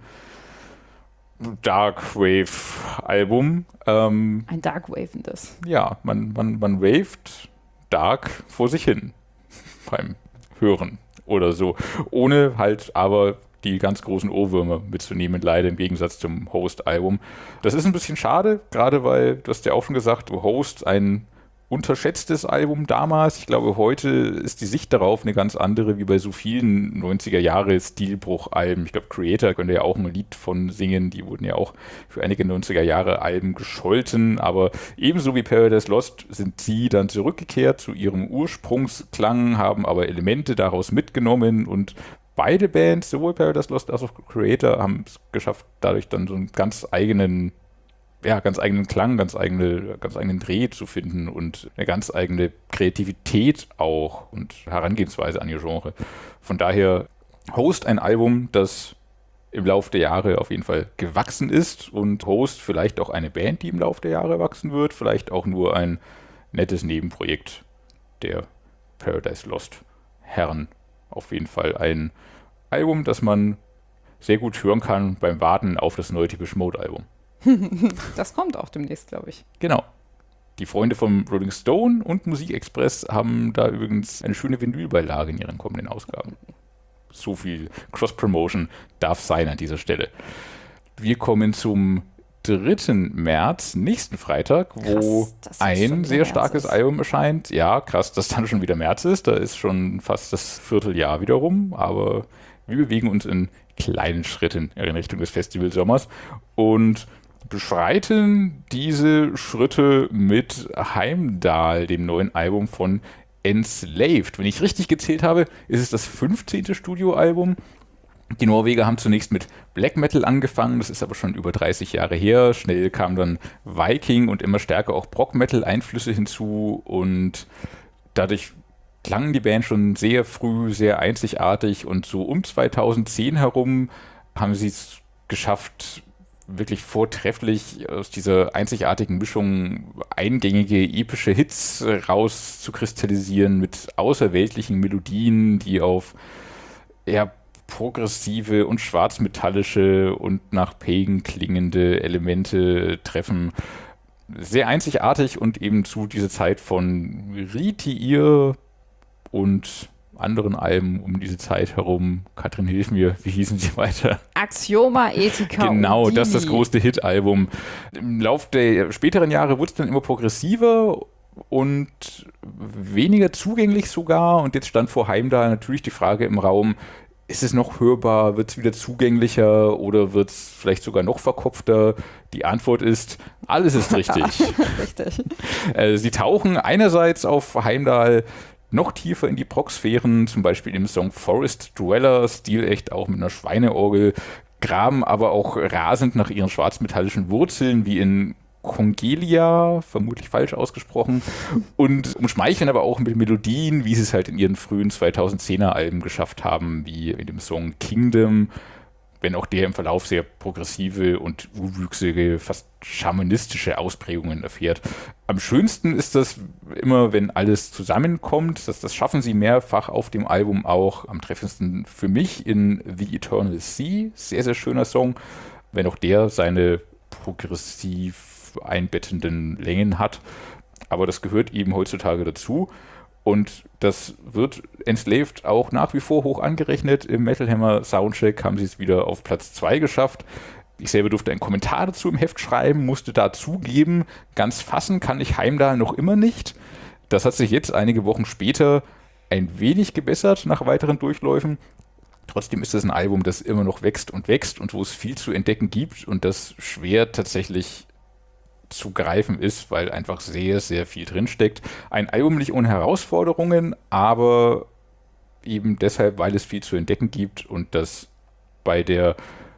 Speaker 2: Darkwave-Album. Ähm,
Speaker 3: Ein Darkwavendes.
Speaker 2: Ja, man, man, man waved Dark vor sich hin beim Hören oder so. Ohne halt aber die ganz großen Ohrwürmer mitzunehmen, leider im Gegensatz zum Host-Album. Das ist ein bisschen schade, gerade weil, du hast ja auch schon gesagt, Host ein unterschätztes Album damals. Ich glaube, heute ist die Sicht darauf eine ganz andere, wie bei so vielen neunziger-Jahre-Stilbruch-Alben. Ich glaube, Creator könnte ja auch ein Lied von singen. Die wurden ja auch für einige neunziger-Jahre-Alben gescholten. Aber ebenso wie Paradise Lost sind sie dann zurückgekehrt zu ihrem Ursprungsklang, haben aber Elemente daraus mitgenommen und beide Bands, sowohl Paradise Lost als auch Creator, haben es geschafft, dadurch dann so einen ganz eigenen ja, ganz eigenen Klang, ganz eigene, ganz eigenen Dreh zu finden und eine ganz eigene Kreativität auch und Herangehensweise an ihr Genre. Von daher Host ein Album, das im Laufe der Jahre auf jeden Fall gewachsen ist und Host vielleicht auch eine Band, die im Laufe der Jahre wachsen wird, vielleicht auch nur ein nettes Nebenprojekt der Paradise Lost Herren. Auf jeden Fall ein Album, das man sehr gut hören kann beim Warten auf das neue Depeche Mode Album.
Speaker 3: Das kommt auch demnächst, glaube ich.
Speaker 2: Genau. Die Freunde vom Rolling Stone und Musikexpress haben da übrigens eine schöne Vinylbeilage in ihren kommenden Ausgaben. So viel Cross-Promotion darf sein an dieser Stelle. Wir kommen zum dritten März, nächsten Freitag, wo krass, ein sehr starkes ist. Album erscheint. Ja, krass, dass dann schon wieder März ist. Da ist schon fast das Vierteljahr wieder rum, aber wir bewegen uns in kleinen Schritten in Richtung des Festivalsommers und beschreiten diese Schritte mit Heimdall, dem neuen Album von Enslaved. Wenn ich richtig gezählt habe, ist es das fünfzehnte Studioalbum. Die Norweger haben zunächst mit Black Metal angefangen, das ist aber schon über dreißig Jahre her. Schnell kam dann Viking und immer stärker auch Prog Metal Einflüsse hinzu und dadurch klangen die Band schon sehr früh, sehr einzigartig und so um zweitausendzehn herum haben sie es geschafft, wirklich vortrefflich aus dieser einzigartigen Mischung eingängige, epische Hits rauszukristallisieren mit außerweltlichen Melodien, die auf eher progressive und schwarzmetallische und nach Pagan klingende Elemente treffen. Sehr einzigartig und eben zu dieser Zeit von Ritiir und anderen Alben um diese Zeit herum. Katrin, hilf mir, wie hießen sie weiter?
Speaker 3: Axioma, Ethika
Speaker 2: Genau,
Speaker 3: und
Speaker 2: das ist das größte Hit-Album. Im Laufe der späteren Jahre wurde es dann immer progressiver und weniger zugänglich sogar. Und jetzt stand vor Heimdall natürlich die Frage im Raum, ist es noch hörbar, wird es wieder zugänglicher oder wird es vielleicht sogar noch verkopfter? Die Antwort ist, alles ist richtig.
Speaker 3: Richtig.
Speaker 2: äh, sie tauchen einerseits auf Heimdall noch tiefer in die Prog-Sphären, zum Beispiel im Song Forest Dweller, stilecht auch mit einer Schweineorgel, graben aber auch rasend nach ihren schwarzmetallischen Wurzeln, wie in Congelia, vermutlich falsch ausgesprochen, und umschmeicheln aber auch mit Melodien, wie sie es halt in ihren frühen zweitausendzehner Alben geschafft haben, wie in dem Song Kingdom. wenn auch der im Verlauf sehr progressive und urwüchsige, fast schamanistische Ausprägungen erfährt. Am schönsten ist das immer, wenn alles zusammenkommt. Das, das schaffen sie mehrfach auf dem Album auch. Am treffendsten für mich in The Eternal Sea. Sehr, sehr schöner Song, wenn auch der seine progressiv einbettenden Längen hat. Aber das gehört eben heutzutage dazu. Und das wird Enslaved auch nach wie vor hoch angerechnet. Im Metal Hammer Soundcheck haben sie es wieder auf Platz zwei geschafft. Ich selber durfte einen Kommentar dazu im Heft schreiben, musste da zugeben, ganz fassen kann ich Heimdall noch immer nicht. Das hat sich jetzt einige Wochen später ein wenig gebessert nach weiteren Durchläufen. Trotzdem ist es ein Album, das immer noch wächst und wächst und wo es viel zu entdecken gibt und das schwer tatsächlich zu greifen ist, weil einfach sehr, sehr viel drinsteckt. Ein Album nicht ohne Herausforderungen, aber eben deshalb, weil es viel zu entdecken gibt und das bei der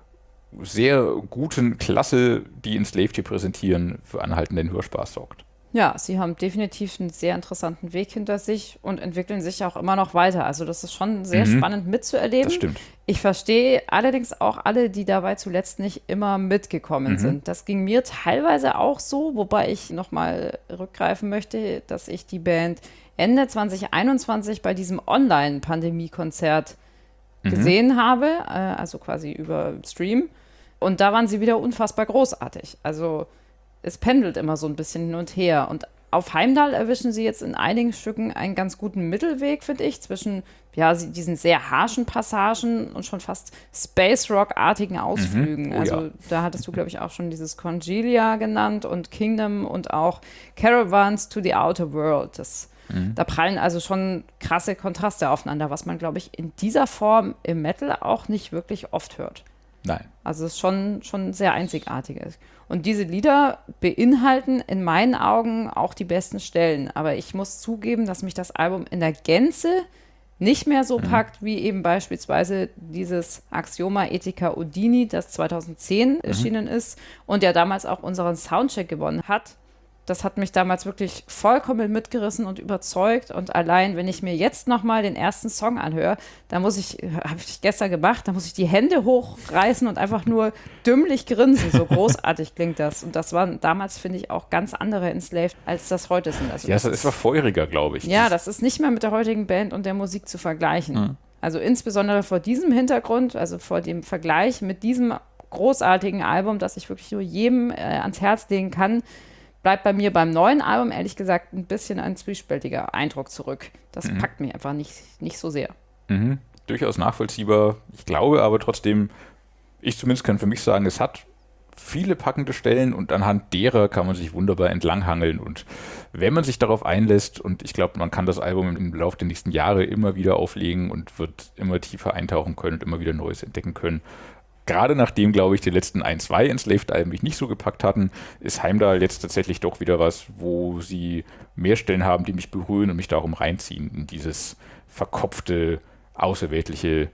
Speaker 2: sehr guten Klasse, die Enslaved hier präsentieren, für anhaltenden Hörspaß sorgt.
Speaker 3: Ja, sie haben definitiv einen sehr interessanten Weg hinter sich und entwickeln sich auch immer noch weiter. Also das ist schon sehr
Speaker 2: Mhm.
Speaker 3: spannend mitzuerleben.
Speaker 2: Das stimmt.
Speaker 3: Ich verstehe allerdings auch alle, die dabei zuletzt nicht immer mitgekommen
Speaker 2: Mhm.
Speaker 3: sind. Das ging mir teilweise auch so, wobei ich nochmal rückgreifen möchte, dass ich die Band Ende zwanzig einundzwanzig bei diesem Online-Pandemie-Konzert
Speaker 2: Mhm.
Speaker 3: gesehen habe, äh, also quasi über Stream. Und da waren sie wieder unfassbar großartig. Also es pendelt immer so ein bisschen hin und her. Und auf Heimdall erwischen sie jetzt in einigen Stücken einen ganz guten Mittelweg, finde ich, zwischen ja, sie- diesen sehr harschen Passagen und schon fast Space-Rock-artigen Ausflügen.
Speaker 2: Mhm. Oh
Speaker 3: also
Speaker 2: ja.
Speaker 3: da hattest du, glaube ich, auch schon dieses Congelia genannt und Kingdom und auch Caravans to the Outer World. Das,
Speaker 2: Mhm.
Speaker 3: Da prallen also schon krasse Kontraste aufeinander, was man, glaube ich, in dieser Form im Metal auch nicht wirklich oft hört.
Speaker 2: Nein.
Speaker 3: Also es ist schon, schon sehr einzigartig. Und diese Lieder beinhalten in meinen Augen auch die besten Stellen. Aber ich muss zugeben, dass mich das Album in der Gänze nicht mehr so packt, wie eben beispielsweise dieses Axioma Ethica Udini, das zweitausendzehn erschienen ist und ja damals auch unseren Soundcheck gewonnen hat. Das hat mich damals wirklich vollkommen mitgerissen und überzeugt. Und allein, wenn ich mir jetzt nochmal den ersten Song anhöre, da muss ich, habe ich gestern gemacht, da muss ich die Hände hochreißen und einfach nur dümmlich grinsen. So großartig klingt das. Und das waren damals, finde ich, auch ganz andere Enslaved, als das heute sind. Also
Speaker 2: Ja,
Speaker 3: das
Speaker 2: es
Speaker 3: ist-
Speaker 2: war feuriger, glaube ich.
Speaker 3: ja, das ist nicht mehr mit der heutigen Band und der Musik zu vergleichen.
Speaker 2: Mhm.
Speaker 3: Also insbesondere vor diesem Hintergrund, also vor dem Vergleich mit diesem großartigen Album, das ich wirklich nur jedem äh, ans Herz legen kann, bleibt bei mir beim neuen Album ehrlich gesagt ein bisschen ein zwiespältiger Eindruck zurück. Das
Speaker 2: Mhm.
Speaker 3: packt mich einfach nicht, nicht so sehr.
Speaker 2: Mhm. Durchaus nachvollziehbar. Ich glaube aber trotzdem, ich zumindest kann für mich sagen, es hat viele packende Stellen und anhand derer kann man sich wunderbar entlanghangeln. Und wenn man sich darauf einlässt, und ich glaube, man kann das Album im Laufe der nächsten Jahre immer wieder auflegen und wird immer tiefer eintauchen können und immer wieder Neues entdecken können. Gerade nachdem, glaube ich, die letzten ein, zwei Enslaved-Alben mich nicht so gepackt hatten, ist Heimdall jetzt tatsächlich doch wieder was, wo sie mehr Stellen haben, die mich berühren und mich darum reinziehen in dieses verkopfte, außerweltliche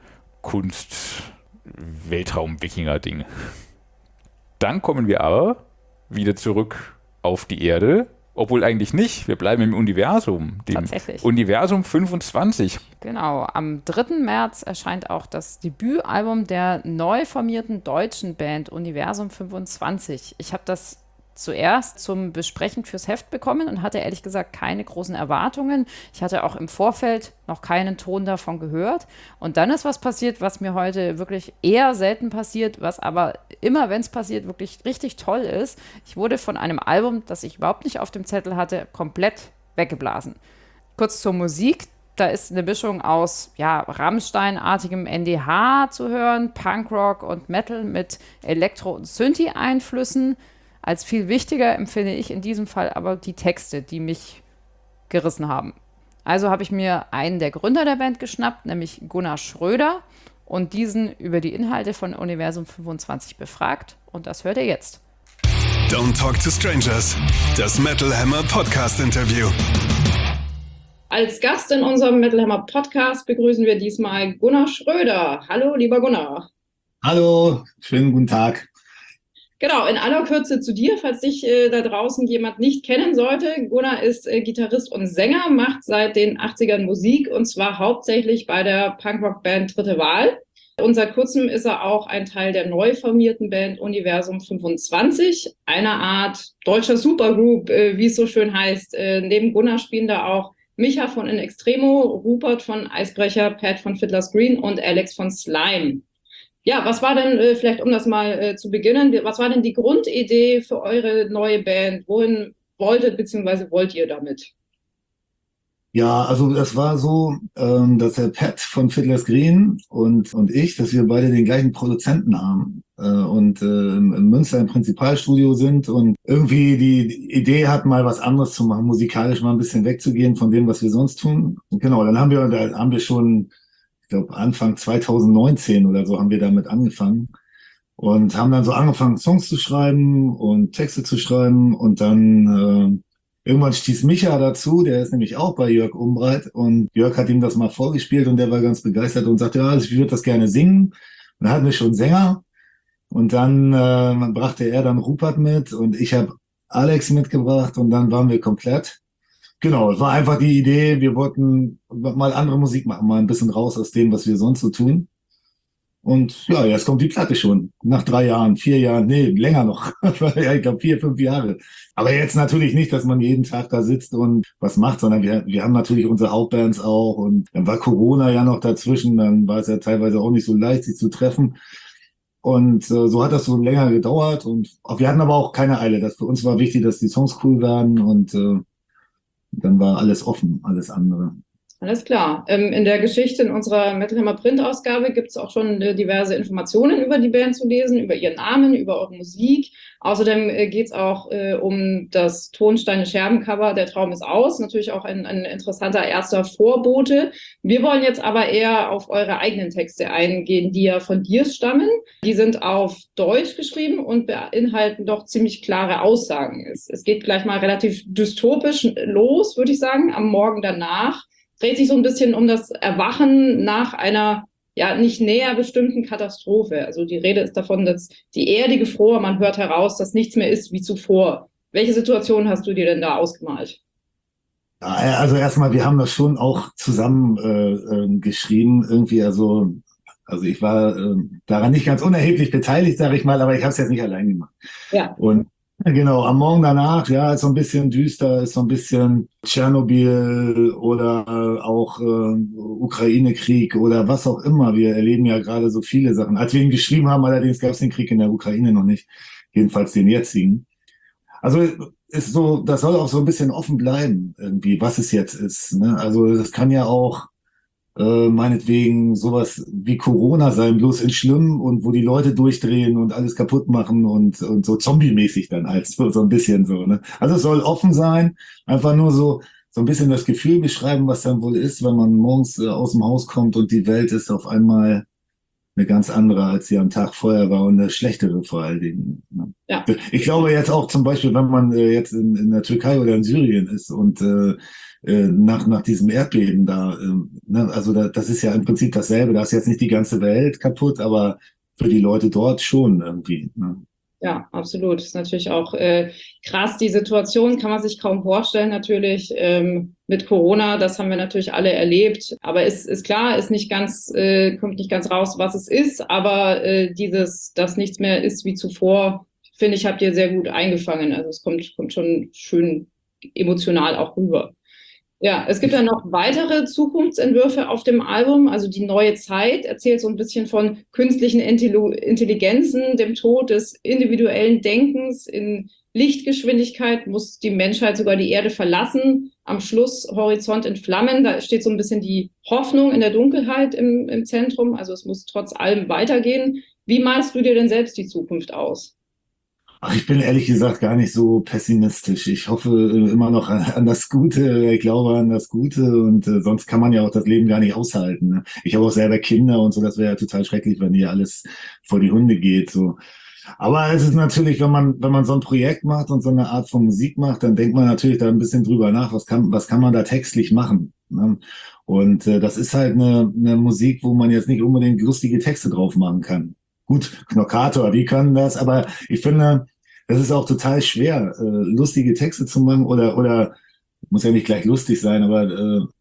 Speaker 2: Kunst-Weltraum-Wikinger-Ding. Dann kommen wir aber wieder zurück auf die Erde, obwohl eigentlich nicht. Wir bleiben im Universum, dem
Speaker 3: Tatsächlich.
Speaker 2: Universum fünfundzwanzig.
Speaker 3: Genau, am dritten März erscheint auch das Debütalbum der neu formierten deutschen Band Universum fünfundzwanzig. Ich habe das zuerst zum Besprechen fürs Heft bekommen und hatte ehrlich gesagt keine großen Erwartungen. Ich hatte auch im Vorfeld noch keinen Ton davon gehört. Und dann ist was passiert, was mir heute wirklich eher selten passiert, was aber immer, wenn es passiert, wirklich richtig toll ist. Ich wurde von einem Album, das ich überhaupt nicht auf dem Zettel hatte, komplett weggeblasen. Kurz zur Musik. Da ist eine Mischung aus ja, Rammstein-artigem N D H zu hören, Punkrock und Metal mit Elektro- und Synthi-Einflüssen. Als viel wichtiger empfinde ich in diesem Fall aber die Texte, die mich gerissen haben. Also habe ich mir einen der Gründer der Band geschnappt, nämlich Gunnar Schröder, und diesen über die Inhalte von Universum fünfundzwanzig befragt. Und das hört ihr jetzt.
Speaker 1: Don't Talk to Strangers, das Metal Hammer Podcast Interview.
Speaker 4: Als Gast in unserem Metal Hammer Podcast begrüßen wir diesmal Gunnar Schröder. Hallo, lieber Gunnar.
Speaker 5: Hallo, schönen guten Tag.
Speaker 4: Genau, in aller Kürze zu dir, falls dich äh, da draußen jemand nicht kennen sollte. Gunnar ist äh, Gitarrist und Sänger, macht seit den achtzigern Musik und zwar hauptsächlich bei der Punkrock-Band Dritte Wahl. Und seit kurzem ist er auch ein Teil der neu formierten Band Universum fünfundzwanzig, einer Art deutscher Supergroup, äh, wie es so schön heißt. Äh, neben Gunnar spielen da auch Micha von In Extremo, Rupert von Eisbrecher, Pat von Fiddler's Green und Alex von Slime. Ja, was war denn, äh, vielleicht um das mal äh, zu beginnen, was war denn die Grundidee für eure neue Band? Wohin wolltet bzw. wollt ihr damit?
Speaker 5: Ja, also das war so, ähm, dass der Pat von Fiddler's Green und und ich, dass wir beide den gleichen Produzenten haben äh, und äh, in Münster im Prinzipalstudio sind und irgendwie die Idee hatten, mal was anderes zu machen, musikalisch mal ein bisschen wegzugehen von dem, was wir sonst tun. Und genau, dann haben wir, da haben wir schon, ich glaube Anfang zwanzig neunzehn oder so haben wir damit angefangen und haben dann so angefangen, Songs zu schreiben und Texte zu schreiben und dann äh, irgendwann stieß Micha dazu, der ist nämlich auch bei Jörg Umbreit und Jörg hat ihm das mal vorgespielt und der war ganz begeistert und sagte, ja, ich würde das gerne singen. Und dann hatten wir schon Sänger und dann äh, brachte er dann Rupert mit und ich habe Alex mitgebracht und dann waren wir komplett. Genau, es war einfach die Idee, wir wollten mal andere Musik machen, mal ein bisschen raus aus dem, was wir sonst so tun. Und ja, jetzt kommt die Platte schon. Nach drei Jahren, vier Jahren, nee, länger noch. Ja, ich glaube vier, fünf Jahre. Aber jetzt natürlich nicht, dass man jeden Tag da sitzt und was macht, sondern wir, wir haben natürlich unsere Hauptbands auch. Und dann war Corona ja noch dazwischen. Dann war es ja teilweise auch nicht so leicht, sich zu treffen. Und äh, so hat das so länger gedauert. Und auch, wir hatten aber auch keine Eile. Das für uns war wichtig, dass die Songs cool werden. Und äh, dann war alles offen, alles andere.
Speaker 4: Alles klar. Ähm, in der Geschichte in unserer Metal Hammer Print-Ausgabe gibt es auch schon äh, diverse Informationen über die Band zu lesen, über ihren Namen, über eure Musik. Außerdem äh, geht es auch äh, um das Tonsteine-Scherben-Cover Der Traum ist aus. Natürlich auch ein, ein interessanter erster Vorbote. Wir wollen jetzt aber eher auf eure eigenen Texte eingehen, die ja von dir stammen. Die sind auf Deutsch geschrieben und beinhalten doch ziemlich klare Aussagen. Es, es geht gleich mal relativ dystopisch los, würde ich sagen, am Morgen danach. Dreht sich so ein bisschen um das Erwachen nach einer ja nicht näher bestimmten Katastrophe. Also die Rede ist davon, dass die Erde gefror, man hört heraus, dass nichts mehr ist wie zuvor. Welche Situation hast du dir denn da ausgemalt?
Speaker 5: Ja, also erstmal, wir haben das schon auch zusammen äh, äh, geschrieben, irgendwie, also also ich war äh, daran nicht ganz unerheblich beteiligt, sage ich mal, aber ich habe es jetzt nicht allein gemacht.
Speaker 4: Ja.
Speaker 5: Und genau, am Morgen danach, ja, ist so ein bisschen düster, ist so ein bisschen Tschernobyl oder äh, auch äh, Ukraine-Krieg oder was auch immer. Wir erleben ja gerade so viele Sachen. Als wir ihn geschrieben haben, allerdings gab es den Krieg in der Ukraine noch nicht, jedenfalls den jetzigen. Also ist so, das soll auch so ein bisschen offen bleiben, irgendwie, was es jetzt ist. Ne? Also das kann ja auch äh, meinetwegen sowas wie Corona sein, bloß in schlimm und wo die Leute durchdrehen und alles kaputt machen und und so zombie-mäßig dann halt, so, so ein bisschen so. Ne? Also es soll offen sein, einfach nur so so ein bisschen das Gefühl beschreiben, was dann wohl ist, wenn man morgens äh, aus dem Haus kommt und die Welt ist auf einmal eine ganz andere, als sie am Tag vorher war und eine schlechtere vor allen Dingen. Ne?
Speaker 4: Ja.
Speaker 5: Ich glaube jetzt auch zum Beispiel, wenn man äh, jetzt in, in der Türkei oder in Syrien ist und äh, äh, nach nach diesem Erdbeben da, äh, ne? Also da, das ist ja im Prinzip dasselbe. Da ist jetzt nicht die ganze Welt kaputt, aber für die Leute dort schon irgendwie. Ne?
Speaker 4: Ja, absolut. Das ist natürlich auch äh, krass. Die Situation kann man sich kaum vorstellen, natürlich ähm, mit Corona. Das haben wir natürlich alle erlebt. Aber es ist klar, ist nicht ganz, äh, kommt nicht ganz raus, was es ist. Aber äh, dieses, dass nichts mehr ist wie zuvor, finde ich, habt ihr sehr gut eingefangen. Also es kommt, kommt schon schön emotional auch rüber. Ja, es gibt dann noch weitere Zukunftsentwürfe auf dem Album. Also die neue Zeit erzählt so ein bisschen von künstlichen Intelligenzen, dem Tod des individuellen Denkens. In Lichtgeschwindigkeit muss die Menschheit sogar die Erde verlassen. Am Schluss Horizont in Flammen. Da steht so ein bisschen die Hoffnung in der Dunkelheit im, im Zentrum. Also es muss trotz allem weitergehen. Wie malst du dir denn selbst die Zukunft aus?
Speaker 5: Ach, ich bin ehrlich gesagt gar nicht so pessimistisch. Ich hoffe äh, immer noch an, an das Gute. Ich glaube an das Gute und äh, sonst kann man ja auch das Leben gar nicht aushalten. Ne? Ich habe auch selber Kinder und so. Das wäre ja total schrecklich, wenn hier alles vor die Hunde geht. So. Aber es ist natürlich, wenn man wenn man so ein Projekt macht und so eine Art von Musik macht, dann denkt man natürlich da ein bisschen drüber nach. Was kann was kann man da textlich machen? Ne? Und äh, das ist halt eine, eine Musik, wo man jetzt nicht unbedingt lustige Texte drauf machen kann. Gut, Knockator, die können das, aber ich finde, das ist auch total schwer, äh, lustige Texte zu machen oder, oder, muss ja nicht gleich lustig sein, aber äh,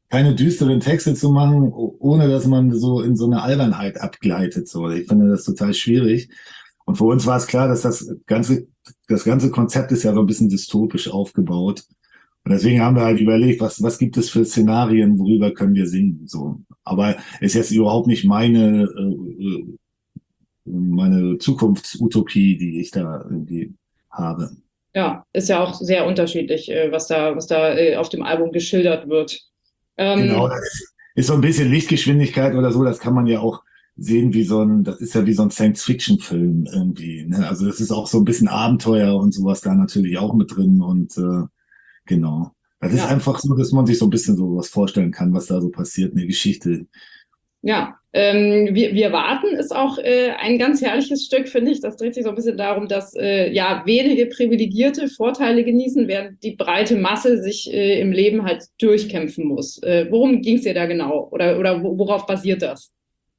Speaker 5: keine düsteren Texte zu machen, ohne dass man so in so eine Albernheit abgleitet. So, ich finde das total schwierig. Und für uns war es klar, dass das ganze, das ganze Konzept ist ja so ein bisschen dystopisch aufgebaut. Und deswegen haben wir halt überlegt, was, was gibt es für Szenarien, worüber können wir singen, so. Aber ist jetzt überhaupt nicht meine, äh, meine Zukunftsutopie, die ich da irgendwie habe.
Speaker 4: Ja, ist ja auch sehr unterschiedlich, äh, was da, was da äh, auf dem Album geschildert wird. Ähm,
Speaker 5: Genau, das ist, ist so ein bisschen Lichtgeschwindigkeit oder so, das kann man ja auch sehen wie so ein, das ist ja wie so ein Science-Fiction-Film irgendwie, ne? Also das ist auch so ein bisschen Abenteuer und sowas da natürlich auch mit drin und äh, genau. Das ist
Speaker 4: Ja.
Speaker 5: einfach so, dass man sich so ein bisschen so was vorstellen kann, was da so passiert, eine Geschichte.
Speaker 4: Ja, ähm, wir, wir warten ist auch äh, ein ganz herrliches Stück, finde ich. Das dreht sich so ein bisschen darum, dass äh, ja wenige Privilegierte Vorteile genießen, während die breite Masse sich äh, im Leben halt durchkämpfen muss. Äh, worum ging es dir da genau? Oder, oder worauf basiert das?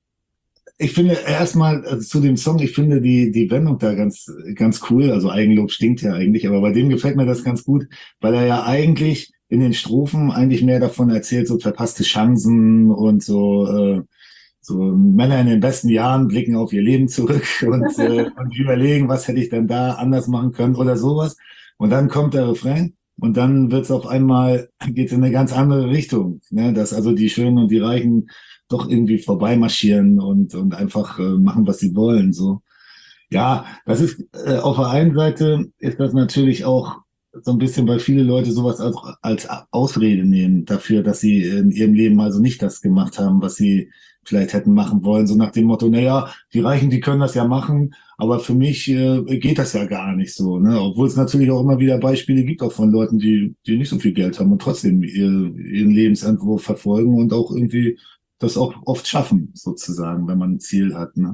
Speaker 5: Ich finde erstmal also zu dem Song, ich finde die, die Wendung da ganz, ganz cool. Also Eigenlob stinkt ja eigentlich, aber bei dem gefällt mir das ganz gut, weil er ja eigentlich in den Strophen eigentlich mehr davon erzählt, so verpasste Chancen und so, äh, so Männer in den besten Jahren blicken auf ihr Leben zurück und, äh, und überlegen, was hätte ich denn da anders machen können oder sowas. Und dann kommt der Refrain und dann wird's auf einmal, geht's in eine ganz andere Richtung, ne? Dass also die Schönen und die Reichen doch irgendwie vorbeimarschieren und, und einfach äh, machen, was sie wollen. So, ja, das ist äh, auf der einen Seite ist das natürlich auch so ein bisschen, weil viele Leute sowas als, als Ausrede nehmen dafür, dass sie in ihrem Leben also nicht das gemacht haben, was sie vielleicht hätten machen wollen. So nach dem Motto, na ja, die Reichen, die können das ja machen, aber für mich äh, geht das ja gar nicht so. Ne? Obwohl es natürlich auch immer wieder Beispiele gibt, auch von Leuten, die, die nicht so viel Geld haben und trotzdem ihr, ihren Lebensentwurf verfolgen und auch irgendwie das auch oft schaffen, sozusagen, wenn man ein Ziel hat. Ne?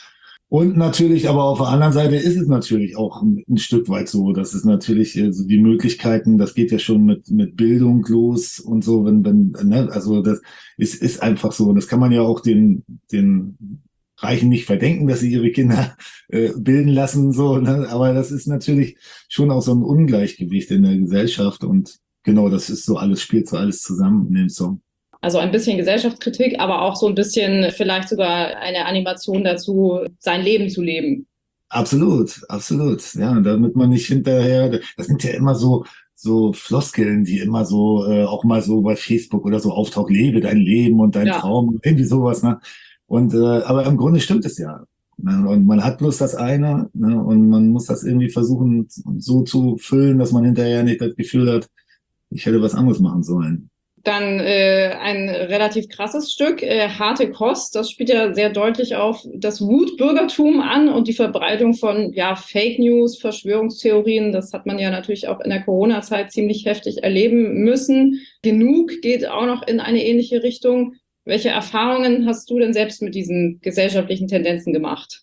Speaker 5: Und natürlich, aber auf der anderen Seite ist es natürlich auch ein, ein Stück weit so, dass es natürlich äh, so die Möglichkeiten, das geht ja schon mit mit Bildung los und so, wenn wenn ne, also das ist ist einfach so und das kann man ja auch den den Reichen nicht verdenken, dass sie ihre Kinder äh, bilden lassen so, ne? Aber das ist natürlich schon auch so ein Ungleichgewicht in der Gesellschaft und genau, das ist so alles spielt so alles zusammen in dem Song.
Speaker 4: Also ein bisschen Gesellschaftskritik, aber auch so ein bisschen vielleicht sogar eine Animation dazu, sein Leben zu leben.
Speaker 5: Absolut, absolut. Ja, damit man nicht hinterher, das sind ja immer so, so Floskeln, die immer so, äh, auch mal so bei Facebook oder so auftauchen, lebe dein Leben und dein
Speaker 4: Ja.
Speaker 5: Traum, irgendwie sowas, ne? Und, äh, aber im Grunde stimmt es ja. Ne? Und man hat bloß das eine, ne? Und man muss das irgendwie versuchen, so zu füllen, dass man hinterher nicht das Gefühl hat, ich hätte was anderes machen sollen.
Speaker 4: Dann äh, ein relativ krasses Stück, äh, Harte Kost. Das spielt ja sehr deutlich auf das Wutbürgertum an und die Verbreitung von ja, Fake News, Verschwörungstheorien. Das hat man ja natürlich auch in der Corona-Zeit ziemlich heftig erleben müssen. Genug geht auch noch in eine ähnliche Richtung. Welche Erfahrungen hast du denn selbst mit diesen gesellschaftlichen Tendenzen gemacht?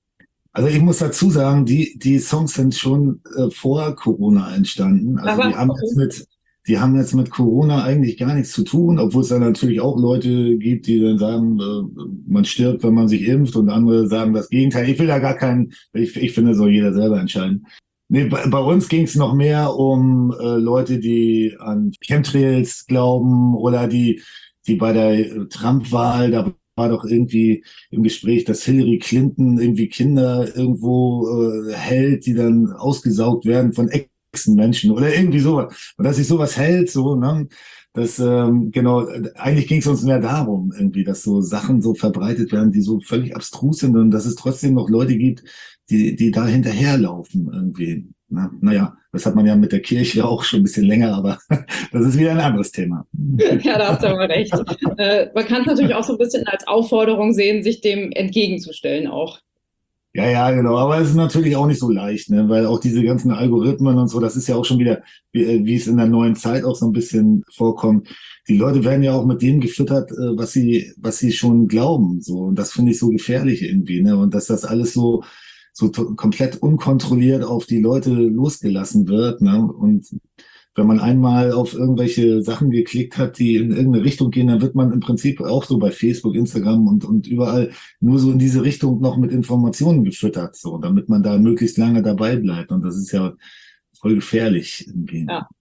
Speaker 5: Also ich muss dazu sagen, die, die Songs sind schon äh, vor Corona entstanden. Also
Speaker 4: Aber
Speaker 5: die haben jetzt mit Die haben jetzt mit Corona eigentlich gar nichts zu tun, obwohl es da natürlich auch Leute gibt, die dann sagen, äh, man stirbt, wenn man sich impft und andere sagen das Gegenteil. Ich will da gar keinen, ich, ich finde, soll jeder selber entscheiden. Nee, bei, bei uns ging es noch mehr um äh, Leute, die an Chemtrails glauben oder die, die bei der Trump-Wahl, da war doch irgendwie im Gespräch, dass Hillary Clinton irgendwie Kinder irgendwo äh, hält, die dann ausgesaugt werden von Menschen oder irgendwie sowas. Und dass sich sowas hält, so, ne, das, ähm, genau, eigentlich ging es uns mehr darum, irgendwie, dass so Sachen so verbreitet werden, die so völlig abstrus sind und dass es trotzdem noch Leute gibt, die, die da hinterherlaufen irgendwie. Na, naja, das hat man ja mit der Kirche auch schon ein bisschen länger, aber das ist wieder ein anderes Thema.
Speaker 4: Ja, da hast du aber recht. äh, man kann es natürlich auch so ein bisschen als Aufforderung sehen, sich dem entgegenzustellen auch.
Speaker 5: Ja, ja, genau. Aber es ist natürlich auch nicht so leicht, ne? Weil auch diese ganzen Algorithmen und so, das ist ja auch schon wieder, wie, wie es in der neuen Zeit auch so ein bisschen vorkommt. Die Leute werden ja auch mit dem gefüttert, was sie, was sie schon glauben, so. Und das finde ich so gefährlich irgendwie, ne? Und dass das alles so, so komplett unkontrolliert auf die Leute losgelassen wird, ne? Und wenn man einmal auf irgendwelche Sachen geklickt hat, die in irgendeine Richtung gehen, dann wird man im Prinzip auch so bei Facebook, Instagram und, und überall nur so in diese Richtung noch mit Informationen gefüttert, so, damit man da möglichst lange dabei bleibt. Und das ist ja voll gefährlich irgendwie.
Speaker 4: Ja.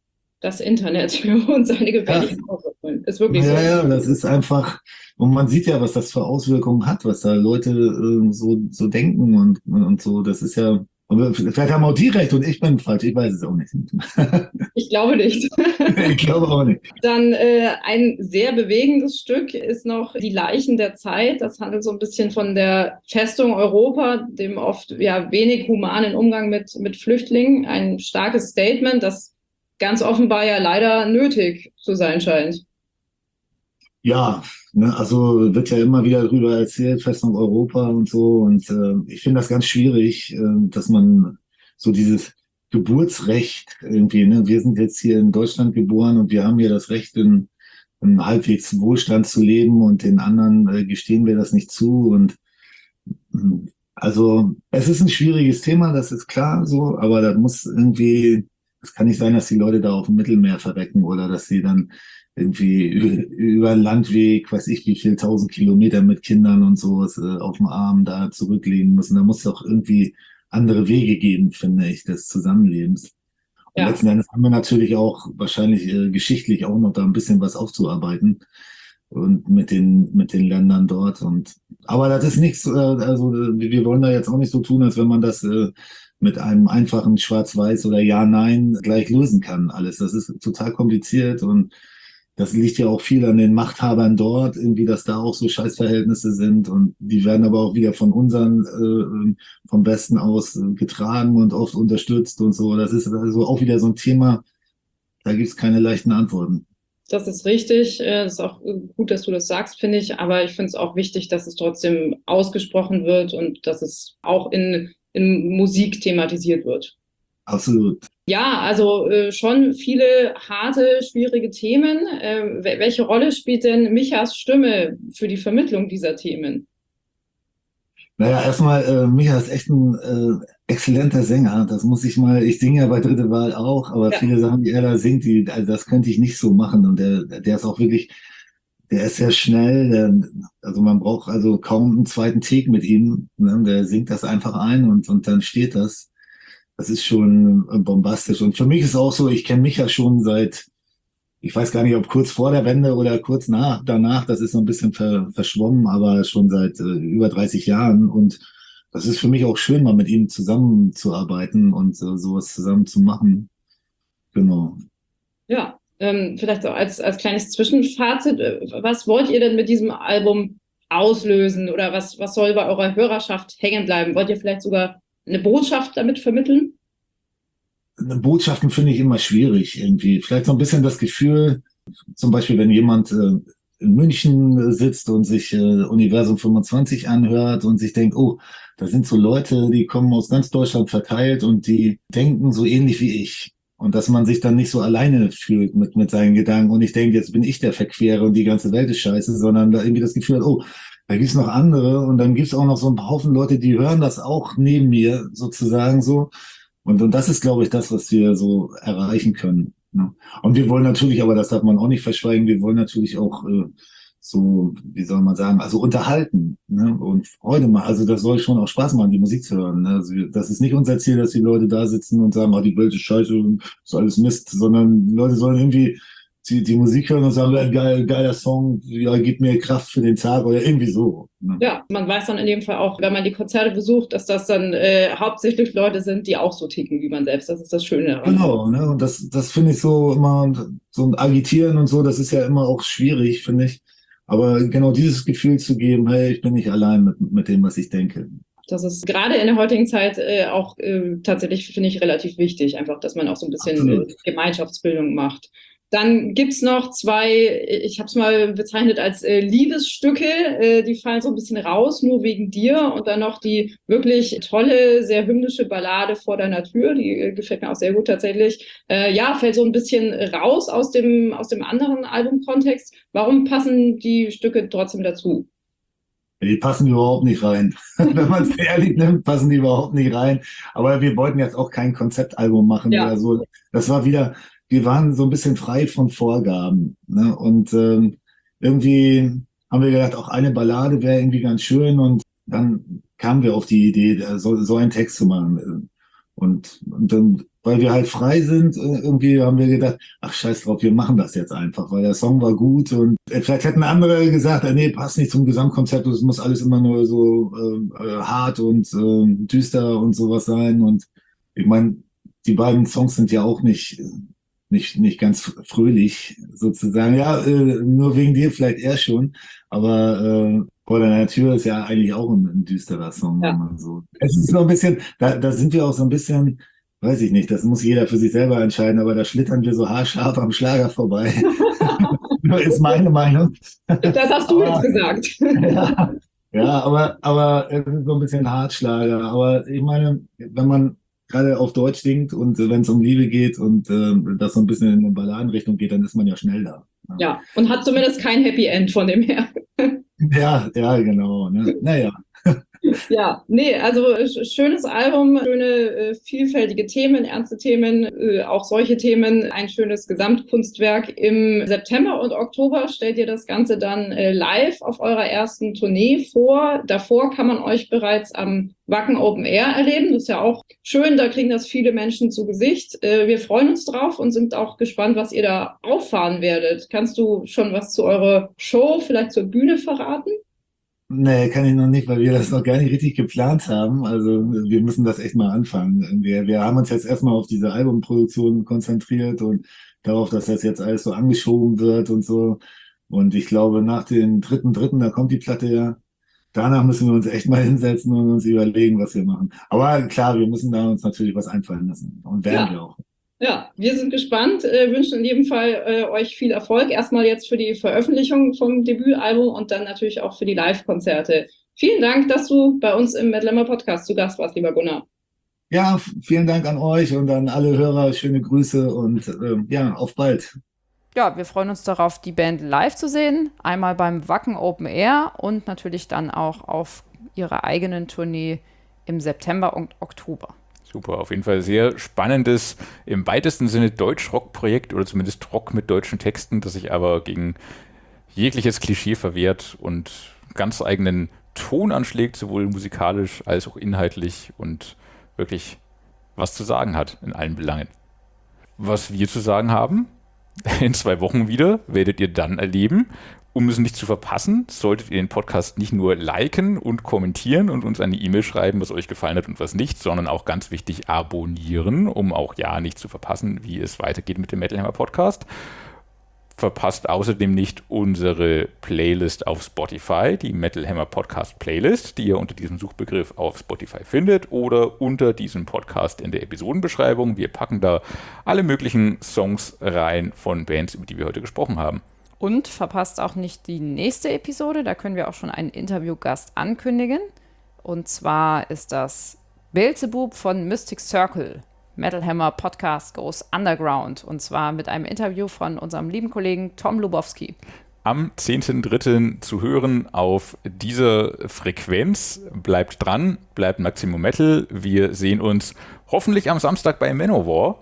Speaker 4: das Internet und seine gefährlichen
Speaker 5: Ja.
Speaker 4: Auswirkungen. Ist wirklich
Speaker 5: Ja,
Speaker 4: so.
Speaker 5: ja, das ist einfach, und man sieht ja, was das für Auswirkungen hat, was da Leute äh, so, so denken und, und so. Das ist ja, aber vielleicht haben auch die recht und ich bin falsch, ich weiß es auch nicht.
Speaker 4: Ich glaube nicht.
Speaker 5: Ich glaube auch nicht.
Speaker 4: Dann äh, ein sehr bewegendes Stück ist noch Die Leichen der Zeit. Das handelt so ein bisschen von der Festung Europa, dem oft ja wenig humanen Umgang mit, mit Flüchtlingen. Ein starkes Statement, das ganz offenbar ja leider nötig zu sein scheint.
Speaker 5: Ja, ne, also wird ja immer wieder darüber erzählt, Festung Europa und so. Und äh, ich finde das ganz schwierig, äh, dass man so dieses Geburtsrecht irgendwie, ne, wir sind jetzt hier in Deutschland geboren und wir haben hier das Recht, in, in halbwegs Wohlstand zu leben und den anderen äh, gestehen wir das nicht zu. Und mh, also es ist ein schwieriges Thema, das ist klar so, aber da muss irgendwie, es kann nicht sein, dass die Leute da auf dem Mittelmeer verrecken oder dass sie dann irgendwie über einen Landweg, weiß ich wie viel, tausend Kilometer mit Kindern und sowas äh, auf dem Arm da zurücklegen müssen. Da muss es doch irgendwie andere Wege geben, finde ich, des Zusammenlebens. Und
Speaker 4: Ja.
Speaker 5: letzten Endes haben wir natürlich auch wahrscheinlich äh, geschichtlich auch noch da ein bisschen was aufzuarbeiten und mit den mit den Ländern dort. Und aber das ist nichts, äh, also äh, wir wollen da jetzt auch nicht so tun, als wenn man das äh, mit einem einfachen Schwarz-Weiß oder Ja-Nein gleich lösen kann. Alles, das ist total kompliziert und das liegt ja auch viel an den Machthabern dort, irgendwie, dass da auch so Scheißverhältnisse sind und die werden aber auch wieder von unseren, äh, vom Westen aus äh, getragen und oft unterstützt und so. Das ist also auch wieder so ein Thema, da gibt's keine leichten Antworten.
Speaker 4: Das ist richtig. Es ist auch gut, dass du das sagst, finde ich. Aber ich finde es auch wichtig, dass es trotzdem ausgesprochen wird und dass es auch in, in Musik thematisiert wird.
Speaker 5: Absolut.
Speaker 4: Ja, also äh, schon viele harte, schwierige Themen. Äh, welche Rolle spielt denn Michas Stimme für die Vermittlung dieser Themen?
Speaker 5: Naja, erstmal, äh, Micha ist echt ein äh, exzellenter Sänger. Das muss ich mal, ich singe ja bei Dritte Wahl auch, aber
Speaker 4: Ja.
Speaker 5: viele Sachen, die er da singt, die, also das könnte ich nicht so machen. Und der, der ist auch wirklich, der ist sehr schnell. Der, also man braucht also kaum einen zweiten Take mit ihm. Ne? Der singt das einfach ein und, und dann steht das. Das ist schon bombastisch. Und für mich ist auch so, ich kenne Micha schon seit, ich weiß gar nicht, ob kurz vor der Wende oder kurz nach, danach, das ist so ein bisschen ver, verschwommen, aber schon seit äh, über dreißig Jahren. Und das ist für mich auch schön, mal mit ihm zusammenzuarbeiten und äh, sowas zusammen zu machen. Genau.
Speaker 4: Ja, ähm, vielleicht so als, als kleines Zwischenfazit. äh, Was wollt ihr denn mit diesem Album auslösen oder was, was soll bei eurer Hörerschaft hängen bleiben? Wollt ihr vielleicht sogar eine Botschaft damit vermitteln?
Speaker 5: Botschaften finde ich immer schwierig irgendwie. Vielleicht so ein bisschen das Gefühl, zum Beispiel, wenn jemand äh, in München sitzt und sich äh, Universum fünfundzwanzig anhört und sich denkt, oh, da sind so Leute, die kommen aus ganz Deutschland verteilt und die denken so ähnlich wie ich. Und dass man sich dann nicht so alleine fühlt mit, mit seinen Gedanken und ich denke, jetzt bin ich der Verquere und die ganze Welt ist scheiße, sondern da irgendwie das Gefühl hat, oh, da gibt's noch andere und dann gibt's auch noch so einen Haufen Leute, die hören das auch neben mir sozusagen so. Und, und das ist, glaube ich, das, was wir so erreichen können. Ne? Und wir wollen natürlich, aber das darf man auch nicht verschweigen, wir wollen natürlich auch äh, so, wie soll man sagen, also unterhalten, ne? Und Freude machen. Also das soll schon auch Spaß machen, die Musik zu hören. Ne? Also das ist nicht unser Ziel, dass die Leute da sitzen und sagen, ah, die Welt ist scheiße und ist alles Mist, sondern die Leute sollen irgendwie die, die Musik hören und sagen, ja, geil, geiler Song, ja, gibt mir Kraft für den Tag oder irgendwie so. Ne?
Speaker 4: Ja, man weiß dann in dem Fall auch, wenn man die Konzerte besucht, dass das dann äh, hauptsächlich Leute sind, die auch so ticken wie man selbst. Das ist das Schöne daran.
Speaker 5: Genau, ne? Und das, das finde ich so immer, so ein Agitieren und so, das ist ja immer auch schwierig, finde ich. Aber genau dieses Gefühl zu geben, hey, ich bin nicht allein mit, mit dem, was ich denke.
Speaker 4: Das ist gerade in der heutigen Zeit äh, auch äh, tatsächlich, finde ich, relativ wichtig, einfach, dass man auch so ein bisschen äh, Gemeinschaftsbildung macht. Dann gibt's noch zwei, ich habe es mal bezeichnet als äh, Liebesstücke, äh, die fallen so ein bisschen raus, nur wegen dir. Und dann noch die wirklich tolle, sehr hymnische Ballade Vor deiner Tür, die äh, gefällt mir auch sehr gut tatsächlich. Äh, ja, fällt so ein bisschen raus aus dem, aus dem anderen Albumkontext. Warum passen die Stücke trotzdem dazu?
Speaker 5: Die passen überhaupt nicht rein. Wenn man es ehrlich nimmt, passen die überhaupt nicht rein. Aber wir wollten jetzt auch kein Konzeptalbum machen
Speaker 4: Ja.
Speaker 5: oder so. Das war wieder, wir waren so ein bisschen frei von Vorgaben. Ne? Und ähm, irgendwie haben wir gedacht, auch eine Ballade wäre irgendwie ganz schön. Und dann kamen wir auf die Idee, so, so einen Text zu machen. Und, und dann weil wir halt frei sind, irgendwie haben wir gedacht, ach scheiß drauf, wir machen das jetzt einfach, weil der Song war gut und vielleicht hätten andere gesagt, nee, passt nicht zum Gesamtkonzept, es muss alles immer nur so äh, hart und äh, düster und sowas sein. Und ich meine, die beiden Songs sind ja auch nicht, nicht, nicht ganz fröhlich sozusagen. Ja, äh, nur wegen dir vielleicht eher schon, aber äh, vor deiner Tür ist ja eigentlich auch ein, ein düsterer Song,
Speaker 4: Ja.
Speaker 5: wenn man so. Es ist so ein bisschen, da, da sind wir auch so ein bisschen, weiß ich nicht, das muss jeder für sich selber entscheiden, aber da schlittern wir so haarscharf am Schlager vorbei. Ist meine Meinung.
Speaker 4: Das hast du
Speaker 5: Aber,
Speaker 4: jetzt gesagt.
Speaker 5: ja, ja, aber, aber es ist so ein bisschen Hartschlager. Aber ich meine, wenn man gerade auf Deutsch singt und wenn es um Liebe geht und äh, das so ein bisschen in eine Balladenrichtung geht, dann ist man ja schnell da. Ne?
Speaker 4: Ja, und hat zumindest kein Happy End von dem her.
Speaker 5: Ja, ja, genau. Ne? Naja.
Speaker 4: Ja, nee, also sch- schönes Album, schöne, äh, vielfältige Themen, ernste Themen, äh, auch solche Themen, ein schönes Gesamtkunstwerk. Im September und Oktober stellt ihr das Ganze dann äh, live auf eurer ersten Tournee vor. Davor kann man euch bereits am Wacken Open Air erleben. Das ist ja auch schön, da kriegen das viele Menschen zu Gesicht. Äh, wir freuen uns drauf und sind auch gespannt, was ihr da auffahren werdet. Kannst du schon was zu eurer Show, vielleicht zur Bühne verraten?
Speaker 5: Nee, kann ich noch nicht, weil wir das noch gar nicht richtig geplant haben. Also wir müssen das echt mal anfangen. Wir, wir haben uns jetzt erstmal auf diese Albumproduktion konzentriert und darauf, dass das jetzt alles so angeschoben wird und so. Und ich glaube, nach dem dritten, dritten, da kommt die Platte ja. Danach müssen wir uns echt mal hinsetzen und uns überlegen, was wir machen. Aber klar, wir müssen da uns natürlich was einfallen lassen. Und werden
Speaker 4: Ja.
Speaker 5: wir auch.
Speaker 4: Ja, wir sind gespannt, äh, wünschen in jedem Fall äh, euch viel Erfolg. Erstmal jetzt für die Veröffentlichung vom Debütalbum und dann natürlich auch für die Live-Konzerte. Vielen Dank, dass du bei uns im Metal Hammer Podcast zu Gast warst, lieber Gunnar.
Speaker 5: Ja, vielen Dank an euch und an alle Hörer. Schöne Grüße und ähm, ja, auf bald.
Speaker 3: Ja, wir freuen uns darauf, die Band live zu sehen. Einmal beim Wacken Open Air und natürlich dann auch auf ihrer eigenen Tournee im September und Oktober.
Speaker 2: Super, auf jeden Fall sehr spannendes, im weitesten Sinne Deutsch-Rock-Projekt oder zumindest Rock mit deutschen Texten, das sich aber gegen jegliches Klischee verwehrt und ganz eigenen Ton anschlägt, sowohl musikalisch als auch inhaltlich und wirklich was zu sagen hat in allen Belangen. Was wir zu sagen haben, in zwei Wochen wieder, werdet ihr dann erleben. Um es nicht zu verpassen, solltet ihr den Podcast nicht nur liken und kommentieren und uns eine E-Mail schreiben, was euch gefallen hat und was nicht, sondern auch ganz wichtig abonnieren, um auch ja nicht zu verpassen, wie es weitergeht mit dem Metal Hammer Podcast. Verpasst außerdem nicht unsere Playlist auf Spotify, die Metal Hammer Podcast Playlist, die ihr unter diesem Suchbegriff auf Spotify findet oder unter diesem Podcast in der Episodenbeschreibung. Wir packen da alle möglichen Songs rein von Bands, über die wir heute gesprochen haben.
Speaker 3: Und verpasst auch nicht die nächste Episode, da können wir auch schon einen Interviewgast ankündigen. Und zwar ist das Beelzebub von Mystic Circle. Metal Hammer Podcast Goes Underground. Und zwar mit einem Interview von unserem lieben Kollegen Tom Lubowski.
Speaker 2: Am zehnten dritten zu hören auf dieser Frequenz. Bleibt dran, bleibt Maximum Metal. Wir sehen uns hoffentlich am Samstag bei Manowar.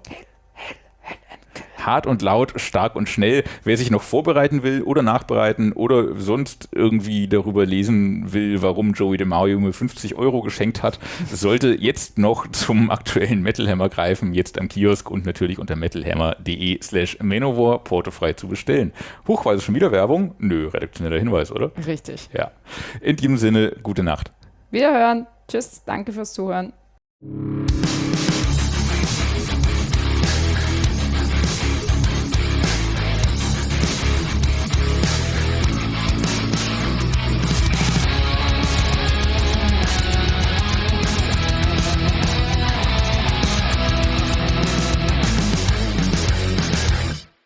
Speaker 2: Hart und laut, stark und schnell. Wer sich noch vorbereiten will oder nachbereiten oder sonst irgendwie darüber lesen will, warum Joey DeMaio mir fünfzig Euro geschenkt hat, sollte jetzt noch zum aktuellen Metal Hammer greifen, jetzt am Kiosk und natürlich unter metalhammer.de slash Manowar portofrei zu bestellen. Hochweise schon wieder Werbung? Nö, redaktioneller Hinweis, oder?
Speaker 3: Richtig.
Speaker 2: Ja. In diesem Sinne, gute Nacht.
Speaker 3: Wiederhören. Tschüss. Danke fürs Zuhören.